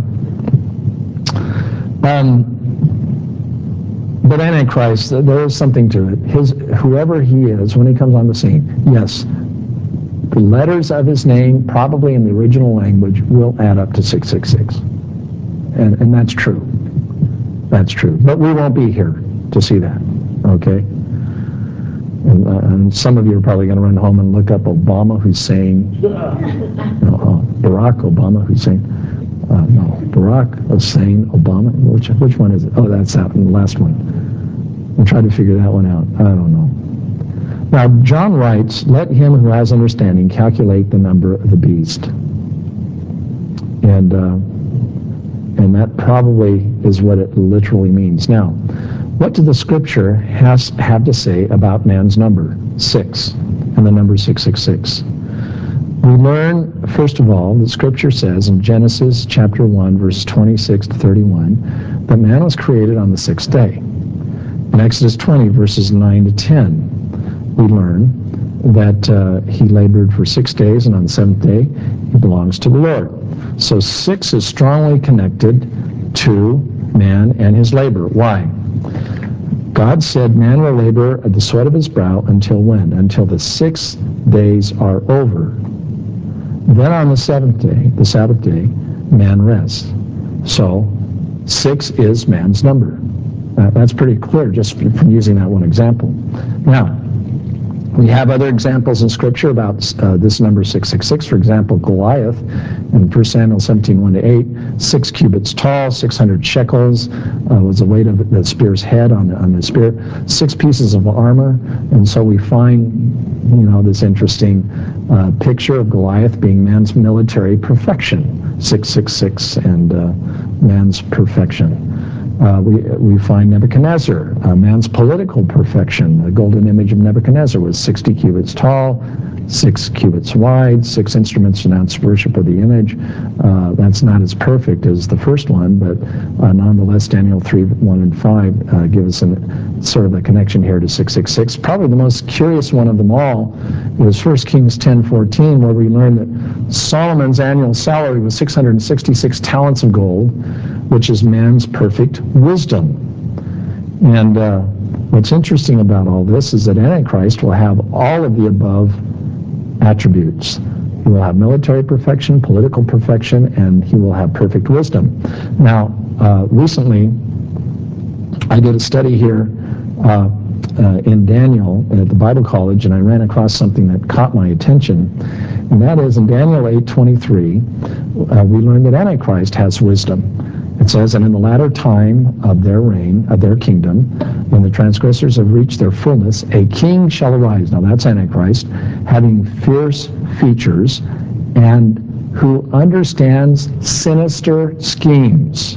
Um, but Antichrist, there is something to it. His, whoever he is, when he comes on the scene, yes, the letters of his name, probably in the original language, will add up to six six six. And, and that's true. That's true. But we won't be here to see that, okay? And, uh, and some of you are probably going to run home and look up Obama Hussein. No, uh, Barack Obama Hussein. Uh, no, Barack Hussein Obama. Which, which one is it? Oh, that's that one, the last one. We'll try to figure that one out. I don't know. Now, John writes, let him who has understanding calculate the number of the beast. And, uh, and that probably is what it literally means. Now, what does the scripture has, have to say about man's number? Six, and the number six six six. We learn, first of all, the scripture says in Genesis chapter one, verse twenty-six to thirty-one, that man was created on the sixth day. In Exodus twenty, verses nine to ten, we learn that uh, he labored for six days, and on the seventh day, he belongs to the Lord. So six is strongly connected to man and his labor. Why? God said man will labor at the sweat of his brow until when? Until the six days are over. Then on the seventh day, the Sabbath day, man rests. So six is man's number. Uh, that's pretty clear just from using that one example. Now, we have other examples in Scripture about uh, this number six six six. For example, Goliath in First Samuel seventeen, one to eight, six cubits tall, six hundred shekels uh, was the weight of the spear's head on the, on the spear, six pieces of armor. And so we find, you know, this interesting uh, picture of Goliath being man's military perfection, six six six, and uh, man's perfection. Uh, we, we find Nebuchadnezzar, uh, man's political perfection. The golden image of Nebuchadnezzar was sixty cubits tall, six cubits wide, six instruments to announce worship of the image. Uh, that's not as perfect as the first one, but uh, nonetheless, Daniel three, one and five uh, give us an, sort of a connection here to six six six. Probably the most curious one of them all was First Kings ten fourteen, where we learn that Solomon's annual salary was six hundred sixty-six talents of gold, which is man's perfect wisdom. And uh, what's interesting about all this is that Antichrist will have all of the above attributes. He will have military perfection, political perfection, and he will have perfect wisdom. Now, uh, recently, I did a study here uh, uh, in Daniel at the Bible College, and I ran across something that caught my attention. And that is in Daniel eight twenty-three, uh, we learn that Antichrist has wisdom. It says, and in the latter time of their reign, of their kingdom, when the transgressors have reached their fullness, a king shall arise. Now that's Antichrist, having fierce features, and who understands sinister schemes.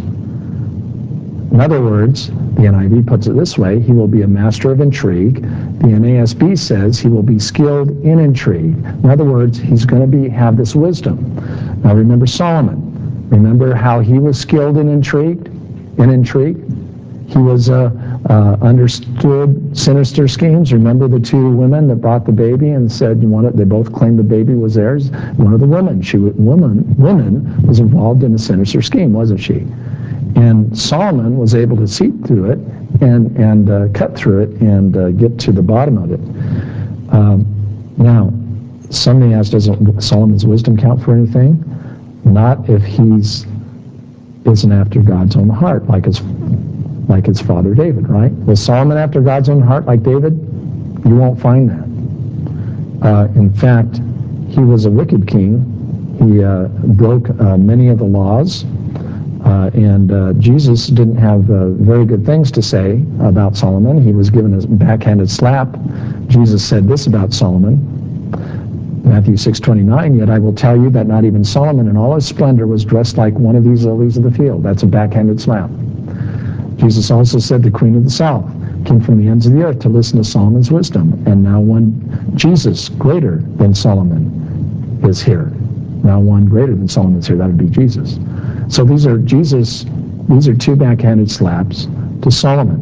In other words, the N I V puts it this way, he will be a master of intrigue. The N A S B says he will be skilled in intrigue. In other words, he's going to be have this wisdom. Now remember Solomon. Remember how he was skilled in intrigue? In intrigue? He was uh, uh, understood sinister schemes. Remember the two women that brought the baby and said you want it, they both claimed the baby was theirs? One of the women, she woman, woman was involved in a sinister scheme, wasn't she? And Solomon was able to see through it and, and uh, cut through it and uh, get to the bottom of it. Um, now, some may ask, doesn't Solomon's wisdom count for anything? Not if he's isn't after God's own heart, like his like his father David, right? Was Solomon after God's own heart like David? You won't find that. Uh, in fact, he was a wicked king. He uh, broke uh, many of the laws. Uh, and uh, Jesus didn't have uh, very good things to say about Solomon. He was given a backhanded slap. Jesus said this about Solomon, Matthew six twenty-nine, "Yet I will tell you that not even Solomon in all his splendor was dressed like one of these lilies of the field." That's a backhanded slap. Jesus also said the Queen of the South came from the ends of the earth to listen to Solomon's wisdom. And now one Jesus, greater than Solomon, is here. Now one greater than Solomon is here. That would be Jesus. So these are Jesus, these are two backhanded slaps to Solomon.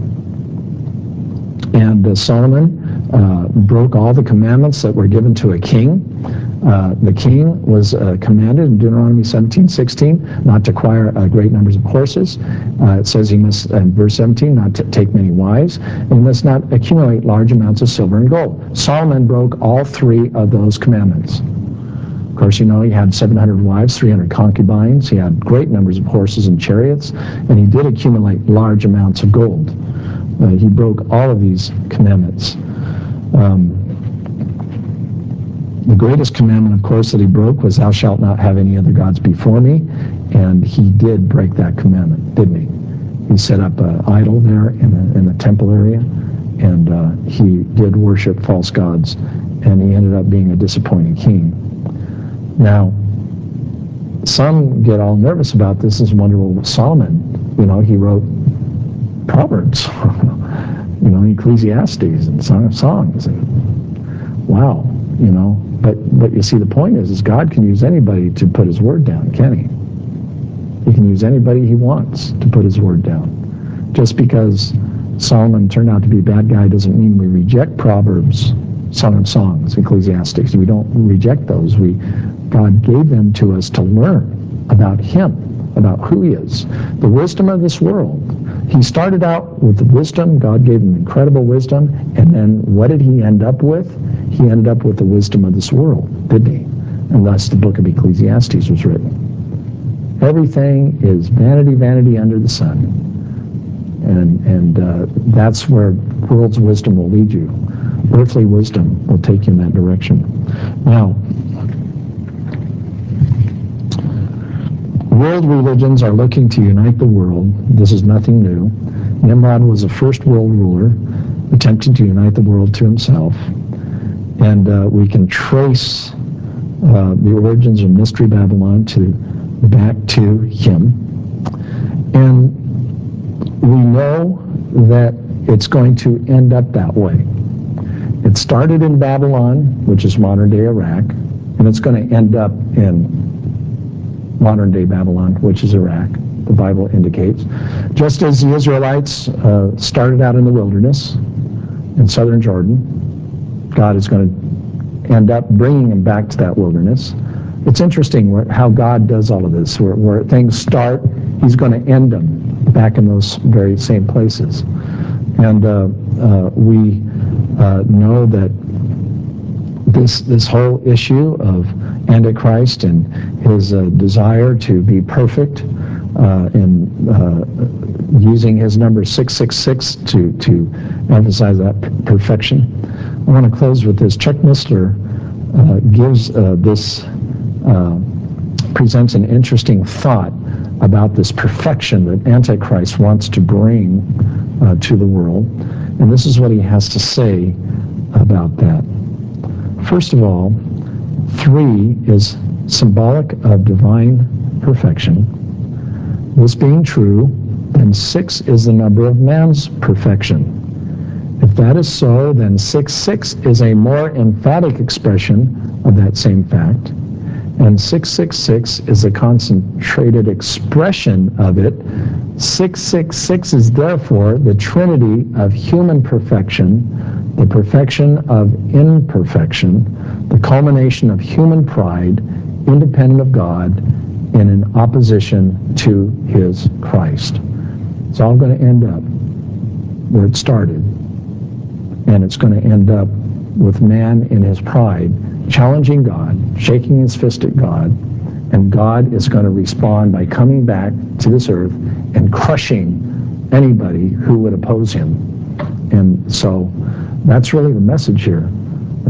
And uh, Solomon uh, broke all the commandments that were given to a king. Uh, the king was uh, commanded in Deuteronomy seventeen sixteen not to acquire uh, great numbers of horses. Uh, it says he must, in verse seventeen, not to take many wives, and he must not accumulate large amounts of silver and gold. Solomon broke all three of those commandments. Of course, you know, he had seven hundred wives, three hundred concubines. He had great numbers of horses and chariots, and he did accumulate large amounts of gold. Uh, he broke all of these commandments. Um, the greatest commandment, of course, that he broke was, "Thou shalt not have any other gods before me," and he did break that commandment, didn't he? He set up an idol there in the, in the temple area, and uh, he did worship false gods, and he ended up being a disappointing king. Now, some get all nervous about this and wonder, well, Solomon, you know, he wrote Proverbs, you know, Ecclesiastes and Song of Songs, and wow, you know. But but you see, the point is, is God can use anybody to put his word down, can he? He can use anybody he wants to put his word down. Just because Solomon turned out to be a bad guy doesn't mean we reject Proverbs, Song of Songs, Ecclesiastes. We don't reject those. We God gave them to us to learn about him, about who he is, the wisdom of this world. He started out with the wisdom. God gave him incredible wisdom. And then what did he end up with? He ended up with the wisdom of this world, didn't he? And thus the book of Ecclesiastes was written. Everything is vanity, vanity under the sun. And, and uh, that's where world's wisdom will lead you. Earthly wisdom will take you in that direction. Now, world religions are looking to unite the world. This is nothing new. Nimrod was the first world ruler attempting to unite the world to himself. And uh, we can trace uh, the origins of Mystery Babylon to back to him. And we know that it's going to end up that way. It started in Babylon, which is modern-day Iraq, and it's going to end up in modern-day Babylon, which is Iraq, the Bible indicates. Just as the Israelites uh, started out in the wilderness in southern Jordan, God is going to end up bringing them back to that wilderness. It's interesting where, how God does all of this. Where, where things start, he's going to end them back in those very same places. And uh, uh, we uh, know that this this whole issue of Antichrist and his uh, desire to be perfect uh, and uh, using his number six six six to, to emphasize that perfection. I want to close with this. Chuck Missler uh, gives uh, this, uh, presents an interesting thought about this perfection that Antichrist wants to bring uh, to the world. And this is what he has to say about that. First of all, three is symbolic of divine perfection. This being true, then six is the number of man's perfection. If that is so, then six six is a more emphatic expression of that same fact. And six six six is a concentrated expression of it. six six six is therefore the trinity of human perfection, the perfection of imperfection, the culmination of human pride, independent of God, and in opposition to his Christ. It's all going to end up where it started. And it's going to end up with man in his pride, challenging God, shaking his fist at God, and God is going to respond by coming back to this earth and crushing anybody who would oppose him. And so that's really the message here. The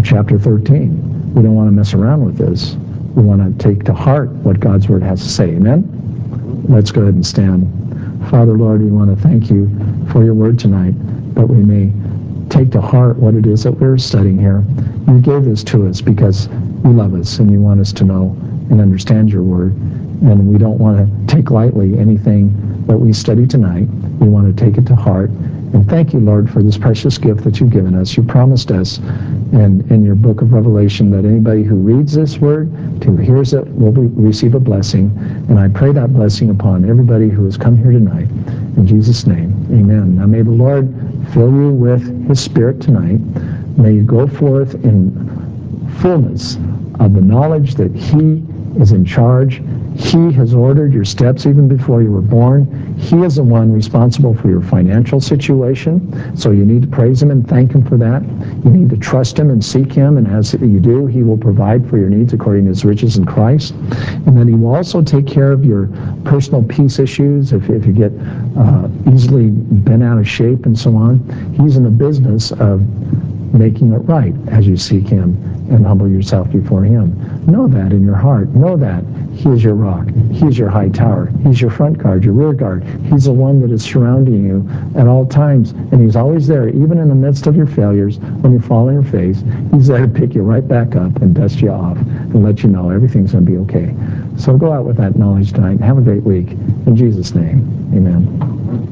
of chapter thirteen. We don't want to mess around with this. We want to take to heart what God's Word has to say. Amen? Let's go ahead and stand. Father, Lord, we want to thank you for your Word tonight, that we may take to heart what it is that we're studying here. You gave this to us because you love us and you want us to know and understand your Word. And we don't want to take lightly anything that we study tonight. We want to take it to heart. And thank you, Lord, for this precious gift that you've given us. You promised us in, in your book of Revelation that anybody who reads this word, who hears it, will be, receive a blessing. And I pray that blessing upon everybody who has come here tonight. In Jesus' name, amen. Now may the Lord fill you with his Spirit tonight. May you go forth in fullness of the knowledge that he is in charge. He has ordered your steps even before you were born. He is the one responsible for your financial situation. So you need to praise him and thank him for that. You need to trust him and seek him. And as you do, he will provide for your needs according to his riches in Christ. And then he will also take care of your personal peace issues. If, if you get uh, easily bent out of shape and so on, he's in the business of making it right as you seek him and humble yourself before him. Know that in your heart. Know that he is your rock. He is your high tower. He's your front guard, your rear guard. He's the one that is surrounding you at all times. And he's always there, even in the midst of your failures, when you fall on your face. He's there to pick you right back up and dust you off and let you know everything's going to be okay. So go out with that knowledge tonight and have a great week. In Jesus' name, amen.